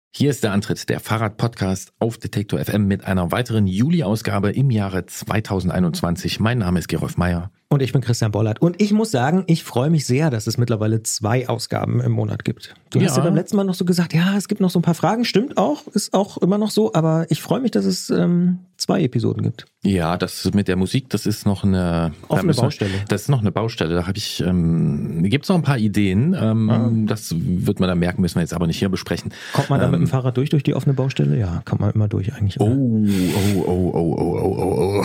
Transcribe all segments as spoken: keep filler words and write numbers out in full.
Hier ist der Antritt, der Fahrrad-Podcast auf Detektor F M mit einer weiteren Juli-Ausgabe im Jahre zweitausendeinundzwanzig. Mein Name ist Gerolf Meyer. Und ich bin Christian Bollert. Und ich muss sagen, ich freue mich sehr, dass es mittlerweile zwei Ausgaben im Monat gibt. Du ja. hast ja beim letzten Mal noch so gesagt, ja, es gibt noch so ein paar Fragen. Stimmt auch, ist auch immer noch so. Aber ich freue mich, dass es ähm, zwei Episoden gibt. Ja, das mit der Musik, das ist noch eine offene Baustelle. Das ist noch eine Baustelle. Da habe ich, ähm, gibt es noch ein paar Ideen. Ähm, ah. Das wird man dann merken, müssen wir jetzt aber nicht hier besprechen. Kommt man da ähm, mit dem Fahrrad durch, durch die offene Baustelle? Ja, kommt man immer durch eigentlich. Oh, oh, oh, oh, oh, oh, oh, oh.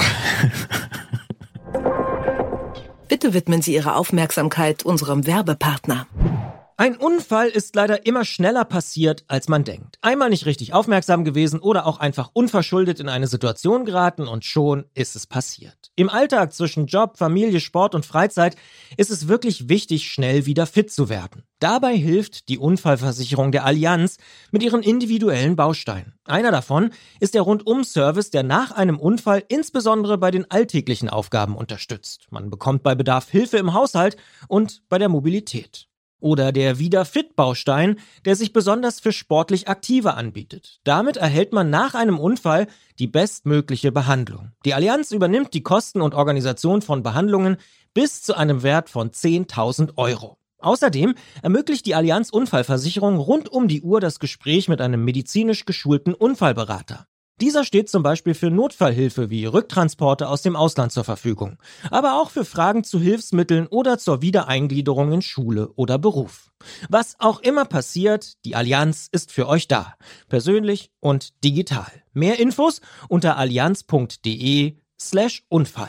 Bitte widmen Sie Ihre Aufmerksamkeit unserem Werbepartner. Ein Unfall ist leider immer schneller passiert, als man denkt. Einmal nicht richtig aufmerksam gewesen oder auch einfach unverschuldet in eine Situation geraten und schon ist es passiert. Im Alltag zwischen Job, Familie, Sport und Freizeit ist es wirklich wichtig, schnell wieder fit zu werden. Dabei hilft die Unfallversicherung der Allianz mit ihren individuellen Bausteinen. Einer davon ist der Rundum-Service, der nach einem Unfall insbesondere bei den alltäglichen Aufgaben unterstützt. Man bekommt bei Bedarf Hilfe im Haushalt und bei der Mobilität. Oder der Wieder-Fit-Baustein, der sich besonders für sportlich Aktive anbietet. Damit erhält man nach einem Unfall die bestmögliche Behandlung. Die Allianz übernimmt die Kosten und Organisation von Behandlungen bis zu einem Wert von zehntausend Euro. Außerdem ermöglicht die Allianz Unfallversicherung rund um die Uhr das Gespräch mit einem medizinisch geschulten Unfallberater. Dieser steht zum Beispiel für Notfallhilfe wie Rücktransporte aus dem Ausland zur Verfügung, aber auch für Fragen zu Hilfsmitteln oder zur Wiedereingliederung in Schule oder Beruf. Was auch immer passiert, die Allianz ist für euch da, persönlich und digital. Mehr Infos unter allianz.de slash Unfall.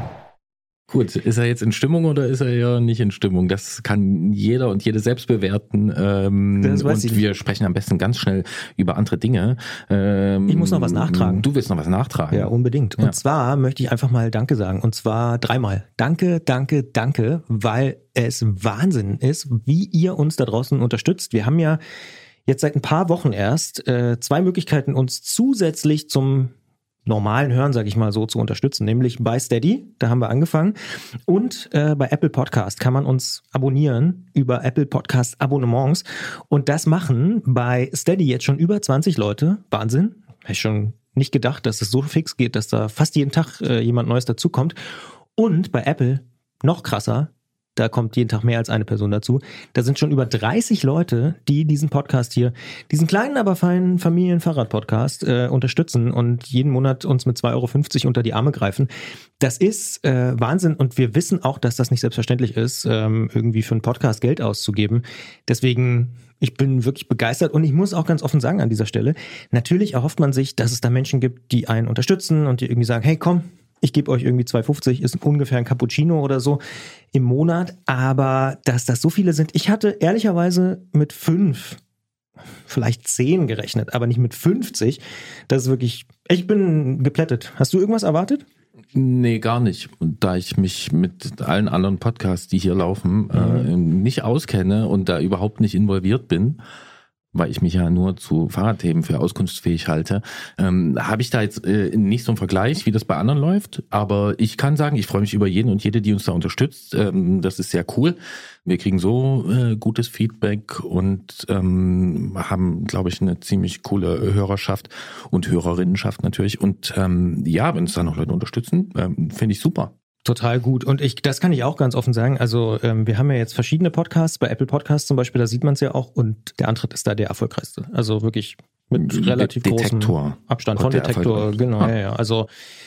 Gut, ist er jetzt in Stimmung oder ist er ja nicht in Stimmung? Das kann jeder und jede selbst bewerten. Ähm, das weiß und ich wir nicht. sprechen am besten ganz schnell über andere Dinge. Ähm, ich muss noch was nachtragen. Du willst noch was nachtragen? Ja, unbedingt. Und ja. zwar möchte ich einfach mal Danke sagen. Und zwar dreimal. Danke, danke, danke, weil es Wahnsinn ist, wie ihr uns da draußen unterstützt. Wir haben ja jetzt seit ein paar Wochen erst äh, zwei Möglichkeiten, uns zusätzlich zum normalen Hören, sage ich mal so, zu unterstützen, nämlich bei Steady, da haben wir angefangen, und äh, bei Apple Podcast kann man uns abonnieren über Apple Podcast Abonnements, und das machen bei Steady jetzt schon über zwanzig Leute. Wahnsinn, hätte ich schon nicht gedacht, dass es so fix geht, dass da fast jeden Tag äh, jemand Neues dazukommt. Und bei Apple noch krasser, da kommt jeden Tag mehr als eine Person dazu. Da sind schon über dreißig Leute, die diesen Podcast hier, diesen kleinen, aber feinen Familien-Fahrrad-Podcast äh, unterstützen und jeden Monat uns mit zwei Euro fünfzig unter die Arme greifen. Das ist äh, Wahnsinn, und wir wissen auch, dass das nicht selbstverständlich ist, ähm, irgendwie für einen Podcast Geld auszugeben. Deswegen, ich bin wirklich begeistert, und ich muss auch ganz offen sagen an dieser Stelle, natürlich erhofft man sich, dass es da Menschen gibt, die einen unterstützen und die irgendwie sagen, hey komm, ich gebe euch irgendwie zwei Euro fünfzig, ist ungefähr ein Cappuccino oder so im Monat. Aber dass das so viele sind, ich hatte ehrlicherweise mit fünf, vielleicht zehn gerechnet, aber nicht mit fünfzig. Das ist wirklich, ich bin geplättet. Hast du irgendwas erwartet? Nee, gar nicht. Und da ich mich mit allen anderen Podcasts, die hier laufen, mhm. äh, nicht auskenne und da überhaupt nicht involviert bin, weil ich mich ja nur zu Fahrradthemen für auskunftsfähig halte, ähm, habe ich da jetzt äh, nicht so einen Vergleich, wie das bei anderen läuft. Aber ich kann sagen, ich freue mich über jeden und jede, die uns da unterstützt. Ähm, das ist sehr cool. Wir kriegen so äh, gutes Feedback und ähm, haben, glaube ich, eine ziemlich coole Hörerschaft und Hörerinnenschaft natürlich. Und ähm, ja, wenn uns da noch Leute unterstützen, ähm, finde ich super. Total gut. Und ich, das kann ich auch ganz offen sagen. Also ähm, wir haben ja jetzt verschiedene Podcasts. Bei Apple Podcasts zum Beispiel, da sieht man es ja auch. Und der Antritt ist da der erfolgreichste. Also wirklich mit De- relativ Detektor. großem Abstand von Detektor. Genau, ja, ja. Also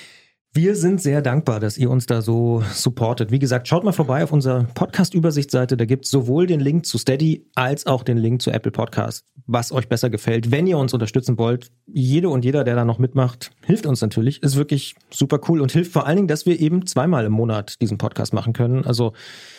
wir sind sehr dankbar, dass ihr uns da so supportet. Wie gesagt, schaut mal vorbei auf unserer Podcast-Übersichtsseite. Da gibt es sowohl den Link zu Steady als auch den Link zu Apple Podcast, was euch besser gefällt. Wenn ihr uns unterstützen wollt, jede und jeder, der da noch mitmacht, hilft uns natürlich. Ist wirklich super cool und hilft vor allen Dingen, dass wir eben zweimal im Monat diesen Podcast machen können. Also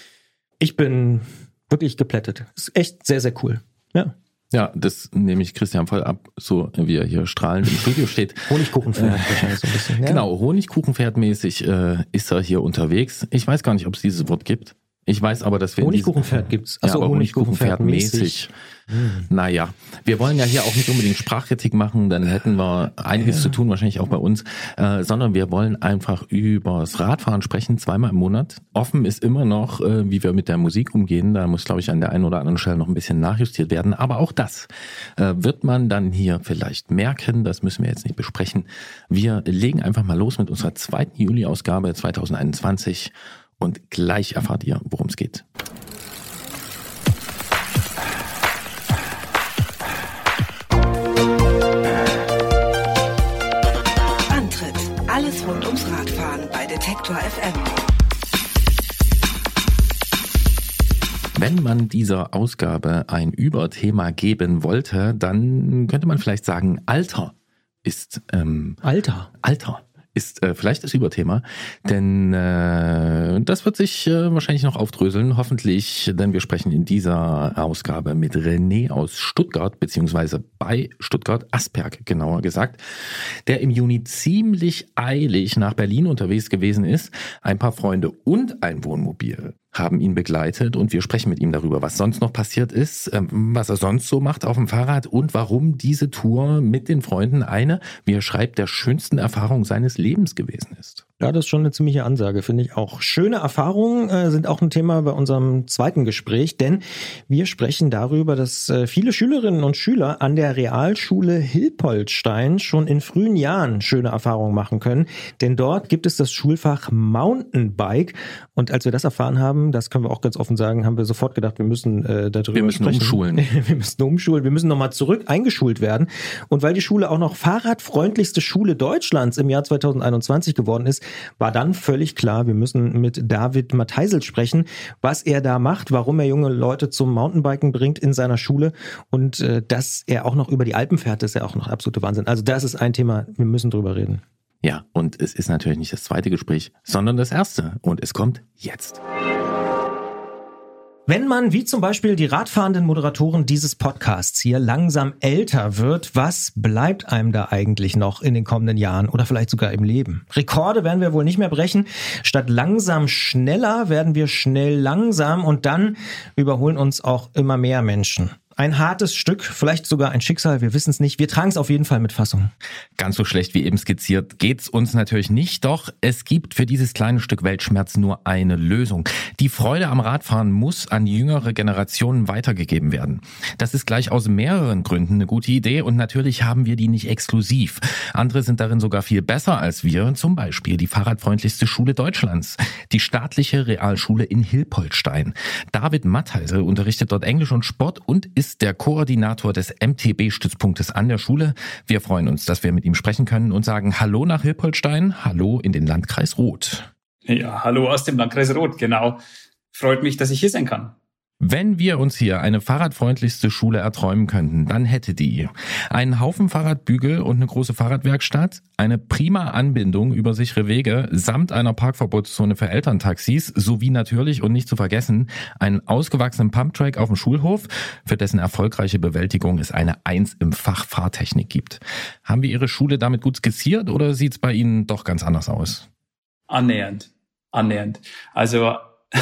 ich bin wirklich geplättet. Ist echt sehr, sehr cool. Ja. Ja, das nehme ich Christian voll ab, so wie er hier strahlend im Studio steht. Honigkuchenpferd wahrscheinlich so ein bisschen. Ja. Genau, Honigkuchenpferdmäßig äh, ist er hier unterwegs. Ich weiß gar nicht, ob es dieses Wort gibt. Ich weiß aber, dass wir... Honigkuchenpferd gibt's. Achso, ja, Honigkuchenpferd-mäßig. Hm. Naja, wir wollen ja hier auch nicht unbedingt Sprachkritik machen, dann hätten wir einiges ja. zu tun, wahrscheinlich auch bei uns, äh, sondern wir wollen einfach übers Radfahren sprechen, zweimal im Monat. Offen ist immer noch, äh, wie wir mit der Musik umgehen, da muss, glaube ich, an der einen oder anderen Stelle noch ein bisschen nachjustiert werden, aber auch das äh, wird man dann hier vielleicht merken, das müssen wir jetzt nicht besprechen. Wir legen einfach mal los mit unserer zweiten Juli-Ausgabe zwanzig einundzwanzig und gleich erfahrt ihr, worum es geht. Alles rund ums Radfahren bei Detektor F M. Wenn man dieser Ausgabe ein Überthema geben wollte, dann könnte man vielleicht sagen, Alter ist... Ähm, Alter? Alter. ist äh, vielleicht das Überthema, denn äh, das wird sich äh, wahrscheinlich noch aufdröseln, hoffentlich, denn wir sprechen in dieser Ausgabe mit René aus Stuttgart, beziehungsweise bei Stuttgart, Asperg genauer gesagt, der im Juni ziemlich eilig nach Berlin unterwegs gewesen ist. Ein paar Freunde und ein Wohnmobil haben ihn begleitet und wir sprechen mit ihm darüber, was sonst noch passiert ist, was er sonst so macht auf dem Fahrrad und warum diese Tour mit den Freunden eine, wie er schreibt, der schönsten Erfahrung seines Lebens gewesen ist. Ja, das ist schon eine ziemliche Ansage, finde ich auch. Schöne Erfahrungen äh, sind auch ein Thema bei unserem zweiten Gespräch, denn wir sprechen darüber, dass äh, viele Schülerinnen und Schüler an der Realschule Hilpoltstein schon in frühen Jahren schöne Erfahrungen machen können, denn dort gibt es das Schulfach Mountainbike und als wir das erfahren haben, das können wir auch ganz offen sagen, haben wir sofort gedacht, wir müssen äh, darüber wir müssen sprechen. umschulen. Wir müssen umschulen, wir müssen nochmal zurück eingeschult werden und weil die Schule auch noch fahrradfreundlichste Schule Deutschlands im Jahr zwanzig einundzwanzig geworden ist, war dann völlig klar, wir müssen mit David Matheisel sprechen, was er da macht, warum er junge Leute zum Mountainbiken bringt in seiner Schule und äh, dass er auch noch über die Alpen fährt, ist ja auch noch absolute Wahnsinn. Also das ist ein Thema, wir müssen drüber reden. Ja, und es ist natürlich nicht das zweite Gespräch, sondern das erste und es kommt jetzt. Wenn man, wie zum Beispiel die radfahrenden Moderatoren dieses Podcasts hier, langsam älter wird, was bleibt einem da eigentlich noch in den kommenden Jahren oder vielleicht sogar im Leben? Rekorde werden wir wohl nicht mehr brechen. Statt langsam schneller werden wir schnell langsam und dann überholen uns auch immer mehr Menschen. Ein hartes Stück, vielleicht sogar ein Schicksal, wir wissen es nicht. Wir tragen es auf jeden Fall mit Fassung. Ganz so schlecht wie eben skizziert geht's uns natürlich nicht, doch es gibt für dieses kleine Stück Weltschmerz nur eine Lösung. Die Freude am Radfahren muss an jüngere Generationen weitergegeben werden. Das ist gleich aus mehreren Gründen eine gute Idee und natürlich haben wir die nicht exklusiv. Andere sind darin sogar viel besser als wir, zum Beispiel die fahrradfreundlichste Schule Deutschlands, die staatliche Realschule in Hilpoltstein. David Matheisel unterrichtet dort Englisch und Sport und ist ist der Koordinator des M T B-Stützpunktes an der Schule. Wir freuen uns, dass wir mit ihm sprechen können und sagen Hallo nach Hilpoltstein, hallo in den Landkreis Roth. Ja, hallo aus dem Landkreis Roth, genau. Freut mich, dass ich hier sein kann. Wenn wir uns hier eine fahrradfreundlichste Schule erträumen könnten, dann hätte die einen Haufen Fahrradbügel und eine große Fahrradwerkstatt, eine prima Anbindung über sichere Wege samt einer Parkverbotszone für Elterntaxis sowie natürlich und nicht zu vergessen einen ausgewachsenen Pumptrack auf dem Schulhof, für dessen erfolgreiche Bewältigung es eine Eins im Fach Fahrtechnik gibt. Haben wir Ihre Schule damit gut skizziert oder sieht es bei Ihnen doch ganz anders aus? Annähernd, annähernd. Also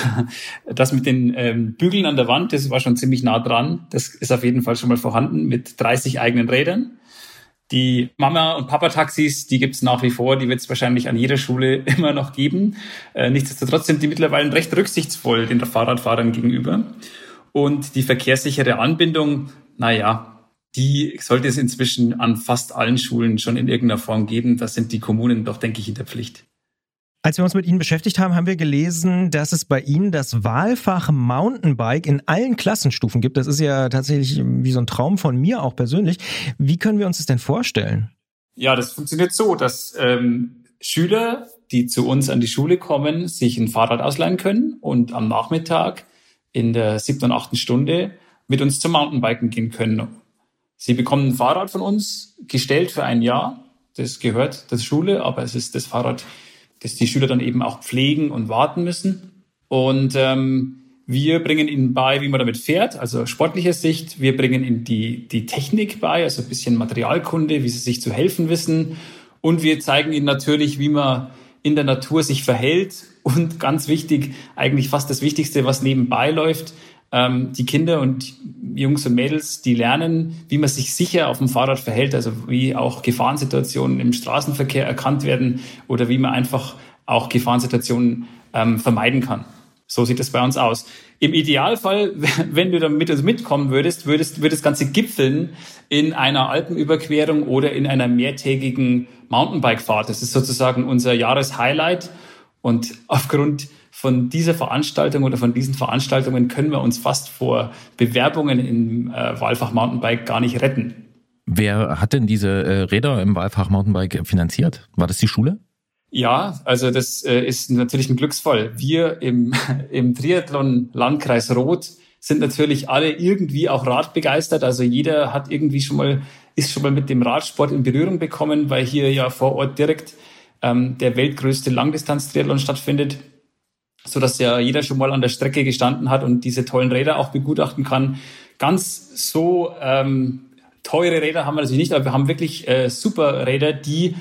das mit den ähm, Bügeln an der Wand, das war schon ziemlich nah dran. Das ist auf jeden Fall schon mal vorhanden mit dreißig eigenen Rädern. Die Mama- und Papa-Taxis, die gibt's nach wie vor, die wird es wahrscheinlich an jeder Schule immer noch geben. Äh, nichtsdestotrotz sind die mittlerweile recht rücksichtsvoll den Fahrradfahrern gegenüber. Und die verkehrssichere Anbindung, naja, die sollte es inzwischen an fast allen Schulen schon in irgendeiner Form geben. Da sind die Kommunen doch, denke ich, in der Pflicht. Als wir uns mit Ihnen beschäftigt haben, haben wir gelesen, dass es bei Ihnen das Wahlfach Mountainbike in allen Klassenstufen gibt. Das ist ja tatsächlich wie so ein Traum von mir auch persönlich. Wie können wir uns das denn vorstellen? Ja, das funktioniert so, dass ähm, Schüler, die zu uns an die Schule kommen, sich ein Fahrrad ausleihen können und am Nachmittag in der siebten und achten Stunde mit uns zum Mountainbiken gehen können. Sie bekommen ein Fahrrad von uns gestellt für ein Jahr. Das gehört der Schule, aber es ist das Fahrrad, dass die Schüler dann eben auch pflegen und warten müssen. Und ähm, wir bringen ihnen bei, wie man damit fährt, also sportliche Sicht. Wir bringen ihnen die, die Technik bei, also ein bisschen Materialkunde, wie sie sich zu helfen wissen. Und wir zeigen ihnen natürlich, wie man in der Natur sich verhält und ganz wichtig, eigentlich fast das Wichtigste, was nebenbei läuft, ähm, die Kinder und Jungs und Mädels, die lernen, wie man sich sicher auf dem Fahrrad verhält, also wie auch Gefahrensituationen im Straßenverkehr erkannt werden oder wie man einfach auch Gefahrensituationen ähm, vermeiden kann. So sieht es bei uns aus. Im Idealfall, wenn du dann mit uns mitkommen würdest, würdest, würde das Ganze gipfeln in einer Alpenüberquerung oder in einer mehrtägigen Mountainbike-Fahrt. Das ist sozusagen unser Jahreshighlight. Und aufgrund von dieser Veranstaltung oder von diesen Veranstaltungen können wir uns fast vor Bewerbungen im äh, Wahlfach Mountainbike gar nicht retten. Wer hat denn diese äh, Räder im Wahlfach Mountainbike finanziert? War das die Schule? Ja, also das äh, ist natürlich ein Glücksfall. Wir im, im Triathlon Landkreis Roth sind natürlich alle irgendwie auch radbegeistert. Also jeder hat irgendwie schon mal, ist schon mal mit dem Radsport in Berührung bekommen, weil hier ja vor Ort direkt ähm, der weltgrößte Langdistanz-Triathlon stattfindet, so dass ja jeder schon mal an der Strecke gestanden hat und diese tollen Räder auch begutachten kann. Ganz so ähm, teure Räder haben wir natürlich nicht, aber wir haben wirklich äh, super Räder, die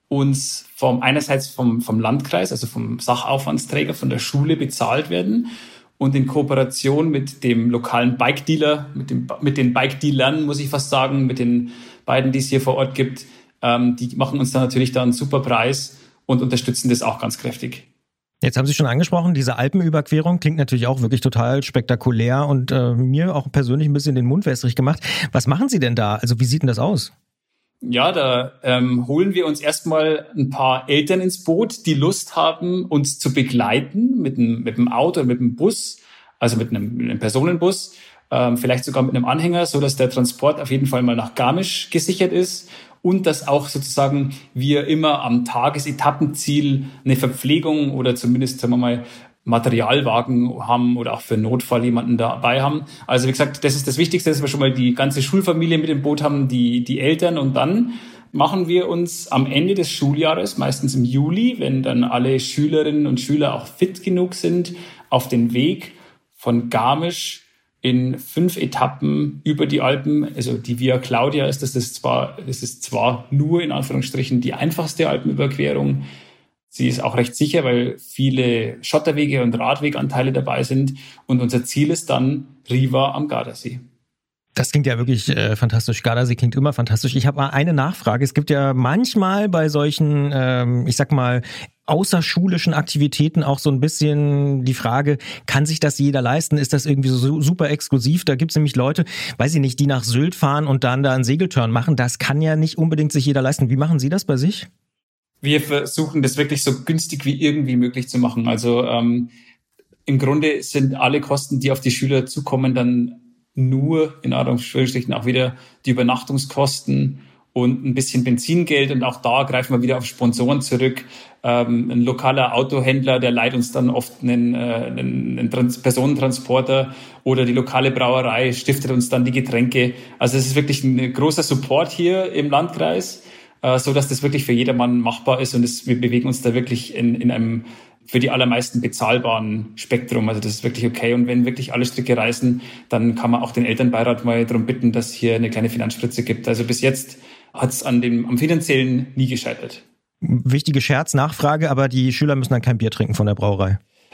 uns vom einerseits vom, vom Landkreis, also vom Sachaufwandsträger, von der Schule bezahlt werden und in Kooperation mit dem lokalen Bike-Dealer, mit, dem, mit den Bike-Dealern, muss ich fast sagen, mit den beiden, die es hier vor Ort gibt, ähm, die machen uns dann natürlich da einen super Preis und unterstützen das auch ganz kräftig. Jetzt haben Sie schon angesprochen, diese Alpenüberquerung klingt natürlich auch wirklich total spektakulär und äh, mir auch persönlich ein bisschen den Mund wässrig gemacht. Was machen Sie denn da? Also wie sieht denn das aus? Ja, da ähm, holen wir uns erstmal ein paar Eltern ins Boot, die Lust haben, uns zu begleiten mit einem, mit einem Auto oder mit einem Bus, also mit einem, mit einem Personenbus, ähm, vielleicht sogar mit einem Anhänger, so dass der Transport auf jeden Fall mal nach Garmisch gesichert ist und dass auch sozusagen wir immer am Tagesetappenziel eine Verpflegung oder zumindest, sagen wir mal, Materialwagen haben oder auch für Notfall jemanden dabei haben. Also wie gesagt, das ist das Wichtigste, dass wir schon mal die ganze Schulfamilie mit im Boot haben, die, die Eltern. Und dann machen wir uns am Ende des Schuljahres, meistens im Juli, wenn dann alle Schülerinnen und Schüler auch fit genug sind, auf den Weg von Garmisch in fünf Etappen über die Alpen. Also die Via Claudia ist das, das zwar, das ist zwar nur in Anführungsstrichen die einfachste Alpenüberquerung. Sie ist auch recht sicher, weil viele Schotterwege und Radweganteile dabei sind. Und unser Ziel ist dann Riva am Gardasee. Das klingt ja wirklich äh, fantastisch. Gardasee klingt immer fantastisch. Ich habe mal eine Nachfrage. Es gibt ja manchmal bei solchen, ähm, ich sag mal, außerschulischen Aktivitäten auch so ein bisschen die Frage, kann sich das jeder leisten? Ist das irgendwie so super exklusiv? Da gibt es nämlich Leute, weiß ich nicht, die nach Sylt fahren und dann da einen Segeltörn machen. Das kann ja nicht unbedingt sich jeder leisten. Wie machen Sie das bei sich? Wir versuchen das wirklich so günstig wie irgendwie möglich zu machen. Also ähm, im Grunde sind alle Kosten, die auf die Schüler zukommen, dann nur in Anführungsstrichen auch wieder die Übernachtungskosten und ein bisschen Benzingeld. Und auch da greifen wir wieder auf Sponsoren zurück. Ähm, ein lokaler Autohändler, der leiht uns dann oft einen, äh, einen, einen Trans- Personentransporter oder die lokale Brauerei stiftet uns dann die Getränke. Also es ist wirklich ein großer Support hier im Landkreis, so dass das wirklich für jedermann machbar ist und es, wir bewegen uns da wirklich in, in einem für die allermeisten bezahlbaren Spektrum. Also das ist wirklich okay. Und wenn wirklich alle Stricke reißen, dann kann man auch den Elternbeirat mal darum bitten, dass hier eine kleine Finanzspritze gibt. Also bis jetzt hat es an dem am finanziellen nie gescheitert. Wichtige Scherznachfrage, aber die Schüler müssen dann kein Bier trinken von der Brauerei.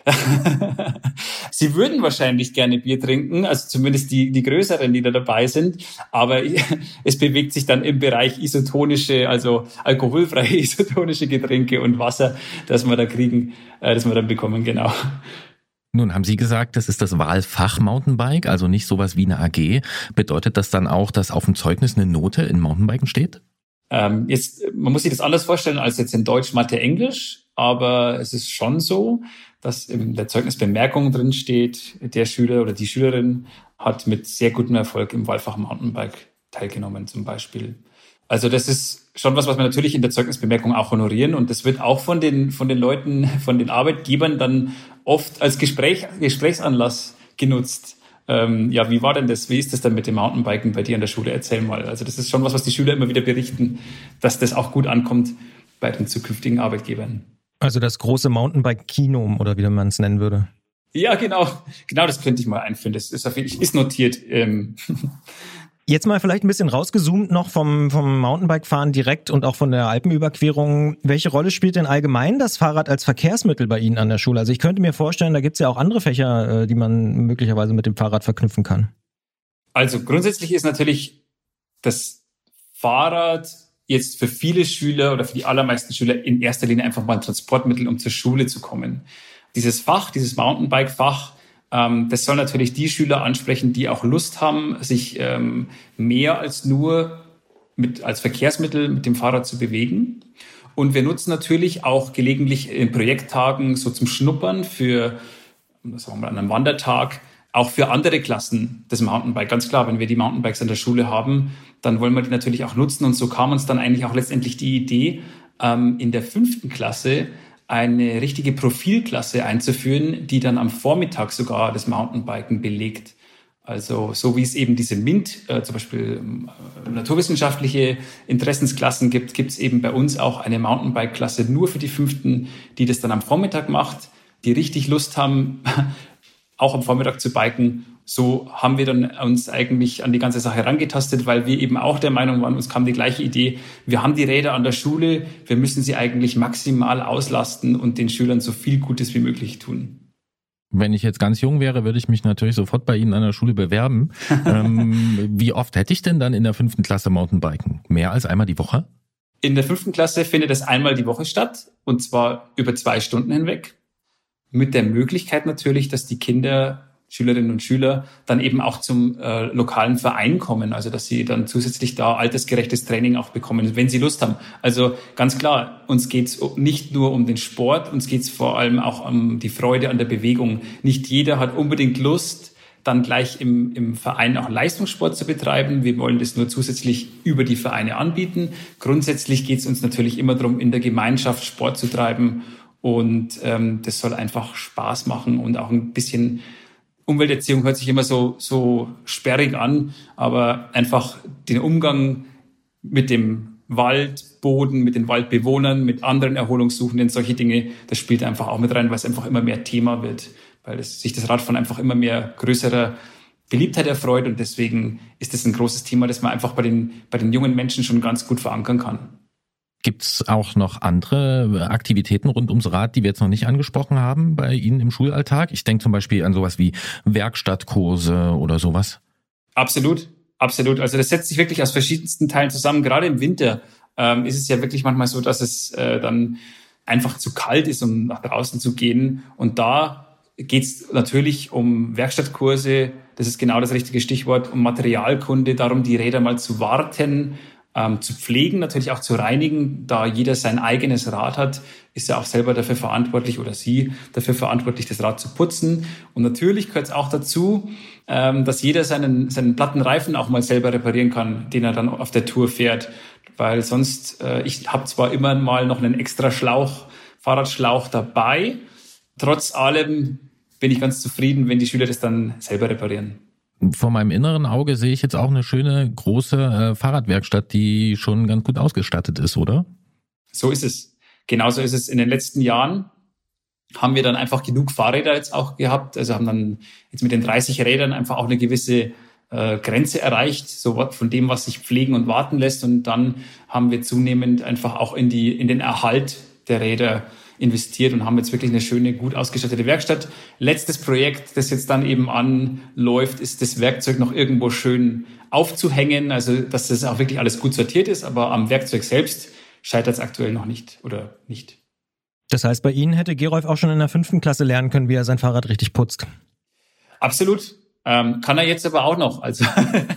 Sie würden wahrscheinlich gerne Bier trinken, also zumindest die, die größeren, die da dabei sind. Aber es bewegt sich dann im Bereich isotonische, also alkoholfreie isotonische Getränke und Wasser, das wir da kriegen, das wir dann bekommen, genau. Nun haben Sie gesagt, das ist das Wahlfach Mountainbike, also nicht sowas wie eine A G. Bedeutet das dann auch, dass auf dem Zeugnis eine Note in Mountainbiken steht? Ähm, jetzt, man muss sich das anders vorstellen als jetzt in Deutsch, Mathe, Englisch. Aber es ist schon so, dass in der Zeugnisbemerkung drin steht, der Schüler oder die Schülerin hat mit sehr gutem Erfolg im Wahlfach Mountainbike teilgenommen zum Beispiel. Also das ist schon was, was wir natürlich in der Zeugnisbemerkung auch honorieren und das wird auch von den von den Leuten, von den Arbeitgebern dann oft als Gespräch, Gesprächsanlass genutzt. Ähm, ja, wie war denn das? Wie ist das denn mit dem Mountainbiken bei dir an der Schule? Erzähl mal. Also das ist schon was, was die Schüler immer wieder berichten, dass das auch gut ankommt bei den zukünftigen Arbeitgebern. Also das große Mountainbike-Kino oder wie man es nennen würde. Ja, genau. Genau, das könnte ich mal einführen. Das ist, auf, ist notiert. Ähm, Jetzt mal vielleicht ein bisschen rausgezoomt noch vom, vom Mountainbike-Fahren direkt und auch von der Alpenüberquerung. Welche Rolle spielt denn allgemein das Fahrrad als Verkehrsmittel bei Ihnen an der Schule? Also ich könnte mir vorstellen, da gibt's ja auch andere Fächer, die man möglicherweise mit dem Fahrrad verknüpfen kann. Also grundsätzlich ist natürlich das Fahrrad jetzt für viele Schüler oder für die allermeisten Schüler in erster Linie einfach mal ein Transportmittel, um zur Schule zu kommen. Dieses Fach, dieses Mountainbike-Fach, ähm, das soll natürlich die Schüler ansprechen, die auch Lust haben, sich ähm, mehr als nur mit, als Verkehrsmittel mit dem Fahrrad zu bewegen. Und wir nutzen natürlich auch gelegentlich in Projekttagen so zum Schnuppern für, sagen wir mal, an einem Wandertag, auch für andere Klassen das Mountainbike. Ganz klar, wenn wir die Mountainbikes an der Schule haben, dann wollen wir die natürlich auch nutzen. Und so kam uns dann eigentlich auch letztendlich die Idee, ähm, in der fünften Klasse eine richtige Profilklasse einzuführen, die dann am Vormittag sogar das Mountainbiken belegt. Also so wie es eben diese MINT, äh, zum Beispiel äh, naturwissenschaftliche Interessensklassen gibt, gibt es eben bei uns auch eine Mountainbike-Klasse nur für die Fünften, die das dann am Vormittag macht, die richtig Lust haben, auch am Vormittag zu biken. So haben wir dann uns eigentlich an die ganze Sache herangetastet, weil wir eben auch der Meinung waren, uns kam die gleiche Idee, wir haben die Räder an der Schule, wir müssen sie eigentlich maximal auslasten und den Schülern so viel Gutes wie möglich tun. Wenn ich jetzt ganz jung wäre, würde ich mich natürlich sofort bei Ihnen an der Schule bewerben. ähm, wie oft hätte ich denn dann in der fünften Klasse Mountainbiken? Mehr als einmal die Woche? In der fünften Klasse findet es einmal die Woche statt, und zwar über zwei Stunden hinweg. Mit der Möglichkeit natürlich, dass die Kinder, Schülerinnen und Schüler, dann eben auch zum äh, lokalen Verein kommen. Also dass sie dann zusätzlich da altersgerechtes Training auch bekommen, wenn sie Lust haben. Also ganz klar, uns geht's nicht nur um den Sport, uns geht's vor allem auch um die Freude an der Bewegung. Nicht jeder hat unbedingt Lust, dann gleich im, im Verein auch Leistungssport zu betreiben. Wir wollen das nur zusätzlich über die Vereine anbieten. Grundsätzlich geht's uns natürlich immer darum, in der Gemeinschaft Sport zu treiben. Und ähm, das soll einfach Spaß machen und auch ein bisschen Umwelterziehung hört sich immer so, so sperrig an, aber einfach den Umgang mit dem Waldboden, mit den Waldbewohnern, mit anderen Erholungssuchenden, solche Dinge, das spielt einfach auch mit rein, weil es einfach immer mehr Thema wird, weil es, sich das Radfahren einfach immer mehr größerer Beliebtheit erfreut, und deswegen ist das ein großes Thema, das man einfach bei den, bei den jungen Menschen schon ganz gut verankern kann. Gibt's auch noch andere Aktivitäten rund ums Rad, die wir jetzt noch nicht angesprochen haben bei Ihnen im Schulalltag? Ich denke zum Beispiel an sowas wie Werkstattkurse oder sowas. Absolut, absolut. Also das setzt sich wirklich aus verschiedensten Teilen zusammen. Gerade im Winter ähm, ist es ja wirklich manchmal so, dass es äh, dann einfach zu kalt ist, um nach draußen zu gehen. Und da geht's natürlich um Werkstattkurse. Das ist genau das richtige Stichwort, um Materialkunde, darum die Räder mal zu warten, Ähm, zu pflegen, natürlich auch zu reinigen. Da jeder sein eigenes Rad hat, ist er auch selber dafür verantwortlich oder sie dafür verantwortlich, das Rad zu putzen. Und natürlich gehört es auch dazu, ähm, dass jeder seinen, seinen platten Reifen auch mal selber reparieren kann, den er dann auf der Tour fährt. Weil sonst, äh, ich habe zwar immer mal noch einen extra Schlauch, Fahrradschlauch dabei. Trotz allem bin ich ganz zufrieden, wenn die Schüler das dann selber reparieren. Vor meinem inneren Auge sehe ich jetzt auch eine schöne große äh, Fahrradwerkstatt, die schon ganz gut ausgestattet ist, oder? So ist es. Genauso ist es. In den letzten Jahren haben wir dann einfach genug Fahrräder jetzt auch gehabt. Also haben dann jetzt mit den dreißig Rädern einfach auch eine gewisse äh, Grenze erreicht, so von dem, was sich pflegen und warten lässt. Und dann haben wir zunehmend einfach auch in die in den Erhalt der Räder investiert und haben jetzt wirklich eine schöne, gut ausgestattete Werkstatt. Letztes Projekt, das jetzt dann eben anläuft, ist das Werkzeug noch irgendwo schön aufzuhängen, also dass das auch wirklich alles gut sortiert ist, aber am Werkzeug selbst scheitert es aktuell noch nicht oder nicht. Das heißt, bei Ihnen hätte Gerolf auch schon in der fünften Klasse lernen können, wie er sein Fahrrad richtig putzt. Absolut. Ähm, kann er jetzt aber auch noch. Also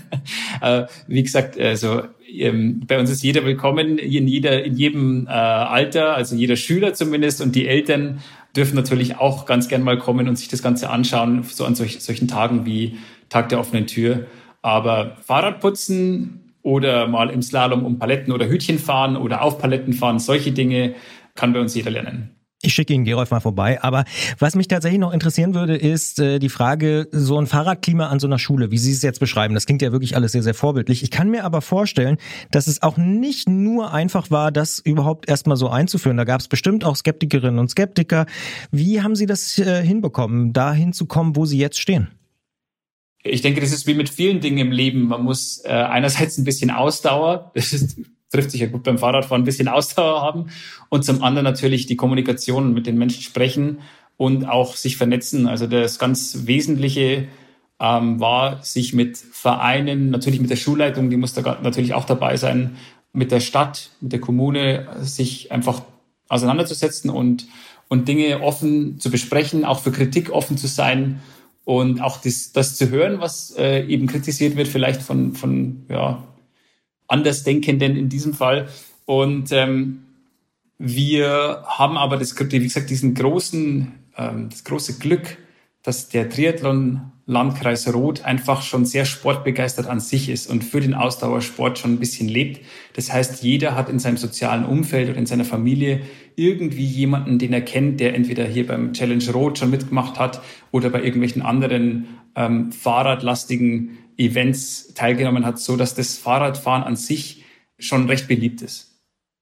äh, wie gesagt, also ähm, bei uns ist jeder willkommen, in jeder, in jedem äh, Alter, also jeder Schüler zumindest, und die Eltern dürfen natürlich auch ganz gern mal kommen und sich das Ganze anschauen, so an solch, solchen Tagen wie Tag der offenen Tür. Aber Fahrradputzen oder mal im Slalom um Paletten oder Hütchen fahren oder auf Paletten fahren, solche Dinge kann bei uns jeder lernen. Ich schicke Ihnen Gerolf mal vorbei, aber was mich tatsächlich noch interessieren würde, ist äh, die Frage, so ein Fahrradklima an so einer Schule, wie Sie es jetzt beschreiben, das klingt ja wirklich alles sehr, sehr vorbildlich. Ich kann mir aber vorstellen, dass es auch nicht nur einfach war, das überhaupt erstmal so einzuführen. Da gab es bestimmt auch Skeptikerinnen und Skeptiker. Wie haben Sie das äh, hinbekommen, da hinzukommen, wo Sie jetzt stehen? Ich denke, das ist wie mit vielen Dingen im Leben. Man muss äh, einerseits ein bisschen Ausdauer, das ist, trifft sich ja gut beim Fahrradfahren, ein bisschen Ausdauer haben und zum anderen natürlich die Kommunikation mit den Menschen sprechen und auch sich vernetzen. Also das ganz Wesentliche ähm, war, sich mit Vereinen, natürlich mit der Schulleitung, die muss da natürlich auch dabei sein, mit der Stadt, mit der Kommune, sich einfach auseinanderzusetzen und, und Dinge offen zu besprechen, auch für Kritik offen zu sein. Und auch das, das zu hören, was äh, eben kritisiert wird, vielleicht von, von ja, Andersdenkenden in diesem Fall. Und ähm, wir haben aber, das, wie gesagt, diesen großen, ähm, das große Glück, dass der Triathlon-Landkreis Roth einfach schon sehr sportbegeistert an sich ist und für den Ausdauersport schon ein bisschen lebt. Das heißt, jeder hat in seinem sozialen Umfeld oder in seiner Familie irgendwie jemanden, den er kennt, der entweder hier beim Challenge Roth schon mitgemacht hat oder bei irgendwelchen anderen ähm, fahrradlastigen Events teilgenommen hat, so dass das Fahrradfahren an sich schon recht beliebt ist.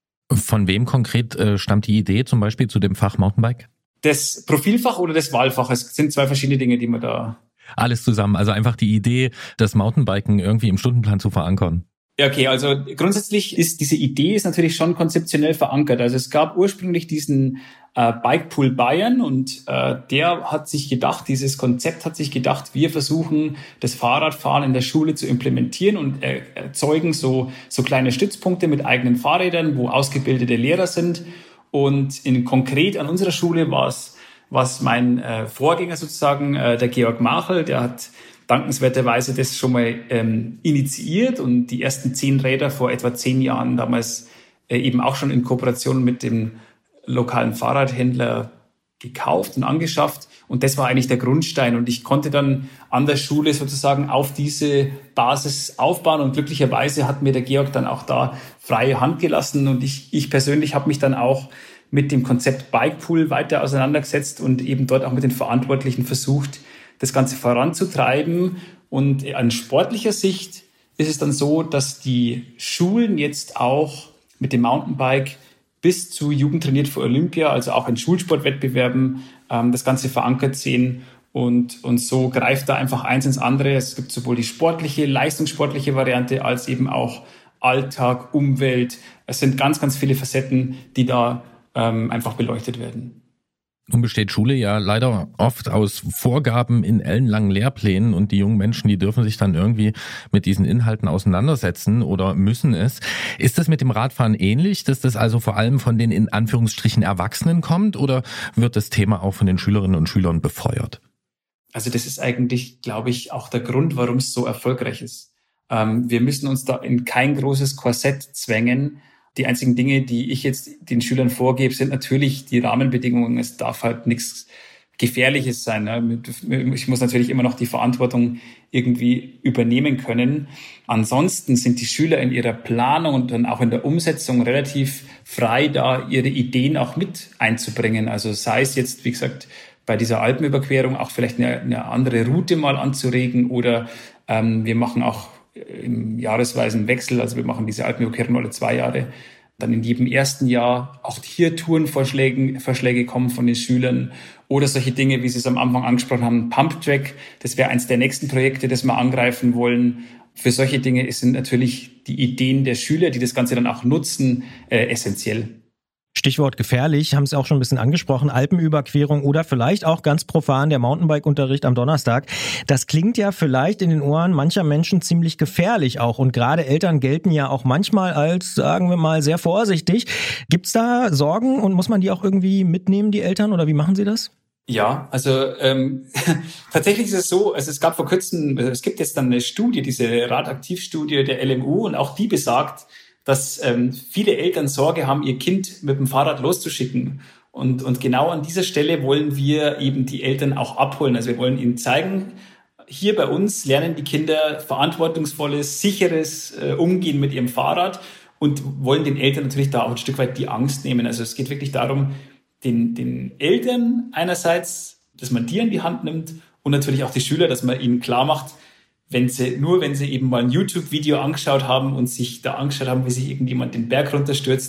Von wem konkret äh, stammt die Idee zum Beispiel zu dem Fach Mountainbike? Das Profilfach oder das Wahlfach? Es sind zwei verschiedene Dinge, die man da... Alles zusammen, also einfach die Idee, das Mountainbiken irgendwie im Stundenplan zu verankern. Ja, okay, also grundsätzlich ist diese Idee ist natürlich schon konzeptionell verankert. Also es gab ursprünglich diesen äh, Bikepool Bayern und äh, der hat sich gedacht, dieses Konzept hat sich gedacht, wir versuchen das Fahrradfahren in der Schule zu implementieren und äh, erzeugen so, so kleine Stützpunkte mit eigenen Fahrrädern, wo ausgebildete Lehrer sind. Und in konkret an unserer Schule war es, was mein äh, Vorgänger sozusagen, äh, der Georg Machel, der hat dankenswerterweise das schon mal ähm, initiiert und die ersten zehn Räder vor etwa zehn Jahren damals äh, eben auch schon in Kooperation mit dem lokalen Fahrradhändler gekauft und angeschafft. Und das war eigentlich der Grundstein. Und ich konnte dann an der Schule sozusagen auf diese Basis aufbauen. Und glücklicherweise hat mir der Georg dann auch da freie Hand gelassen. Und ich, ich persönlich habe mich dann auch mit dem Konzept Bikepool weiter auseinandergesetzt und eben dort auch mit den Verantwortlichen versucht, das Ganze voranzutreiben. Und an sportlicher Sicht ist es dann so, dass die Schulen jetzt auch mit dem Mountainbike bis zu Jugend trainiert für Olympia, also auch in Schulsportwettbewerben, ähm, das Ganze verankert sehen. Und, und so greift da einfach eins ins andere. Es gibt sowohl die sportliche, leistungssportliche Variante als eben auch Alltag, Umwelt. Es sind ganz, ganz viele Facetten, die da ähm, einfach beleuchtet werden. Nun besteht Schule ja leider oft aus Vorgaben in ellenlangen Lehrplänen und die jungen Menschen, die dürfen sich dann irgendwie mit diesen Inhalten auseinandersetzen oder müssen es. Ist das mit dem Radfahren ähnlich, dass das also vor allem von den in Anführungsstrichen Erwachsenen kommt oder wird das Thema auch von den Schülerinnen und Schülern befeuert? Also das ist eigentlich, glaube ich, auch der Grund, warum es so erfolgreich ist. Ähm, wir müssen uns da in kein großes Korsett zwängen. Die einzigen Dinge, die ich jetzt den Schülern vorgebe, sind natürlich die Rahmenbedingungen. Es darf halt nichts Gefährliches sein. Ich muss natürlich immer noch die Verantwortung irgendwie übernehmen können. Ansonsten sind die Schüler in ihrer Planung und dann auch in der Umsetzung relativ frei, da ihre Ideen auch mit einzubringen. Also sei es jetzt, wie gesagt, bei dieser Alpenüberquerung auch vielleicht eine, eine andere Route mal anzuregen oder ähm, wir machen auch im jahresweisen Wechsel, also wir machen diese Alpenüberquerung alle zwei Jahre, dann in jedem ersten Jahr auch hier Tourenvorschläge Vorschläge kommen von den Schülern oder solche Dinge, wie Sie es am Anfang angesprochen haben, Pumptrack, das wäre eins der nächsten Projekte, das wir angreifen wollen. Für solche Dinge sind natürlich die Ideen der Schüler, die das Ganze dann auch nutzen, äh, essentiell. Stichwort gefährlich, haben Sie auch schon ein bisschen angesprochen, Alpenüberquerung oder vielleicht auch ganz profan der Mountainbike-Unterricht am Donnerstag. Das klingt ja vielleicht in den Ohren mancher Menschen ziemlich gefährlich auch und gerade Eltern gelten ja auch manchmal als, sagen wir mal, sehr vorsichtig. Gibt's da Sorgen und muss man die auch irgendwie mitnehmen, die Eltern, oder wie machen Sie das? Ja, also ähm, tatsächlich ist es so, also es gab vor kurzem, es gibt jetzt dann eine Studie, diese Radaktivstudie der L M U und auch die besagt, dass ähm, viele Eltern Sorge haben, ihr Kind mit dem Fahrrad loszuschicken. Und, und genau an dieser Stelle wollen wir eben die Eltern auch abholen. Also wir wollen ihnen zeigen, hier bei uns lernen die Kinder verantwortungsvolles, sicheres äh, Umgehen mit ihrem Fahrrad und wollen den Eltern natürlich da auch ein Stück weit die Angst nehmen. Also es geht wirklich darum, den, den Eltern einerseits, dass man die in die Hand nimmt und natürlich auch die Schüler, dass man ihnen klar macht, wenn sie, nur wenn sie eben mal ein YouTube-Video angeschaut haben und sich da angeschaut haben, wie sich irgendjemand den Berg runterstürzt,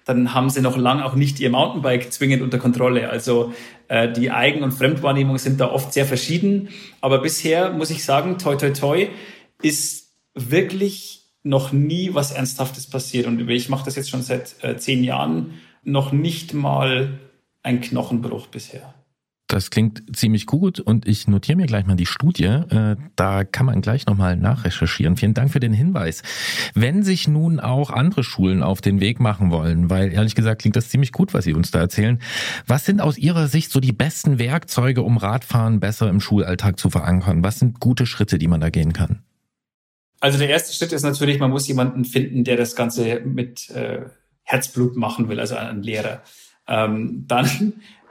dann haben sie noch lang auch nicht ihr Mountainbike zwingend unter Kontrolle. Also äh, die Eigen- und Fremdwahrnehmungen sind da oft sehr verschieden. Aber bisher muss ich sagen, toi toi toi, ist wirklich noch nie was Ernsthaftes passiert. Und ich mache das jetzt schon seit äh, zehn Jahren, noch nicht mal ein Knochenbruch bisher. Das klingt ziemlich gut und ich notiere mir gleich mal die Studie. Äh, da kann man gleich nochmal nachrecherchieren. Vielen Dank für den Hinweis. Wenn sich nun auch andere Schulen auf den Weg machen wollen, weil ehrlich gesagt klingt das ziemlich gut, was Sie uns da erzählen. Was sind aus Ihrer Sicht so die besten Werkzeuge, um Radfahren besser im Schulalltag zu verankern? Was sind gute Schritte, die man da gehen kann? Also der erste Schritt ist natürlich, man muss jemanden finden, der das Ganze mit äh, Herzblut machen will, also einen Lehrer. Ähm, dann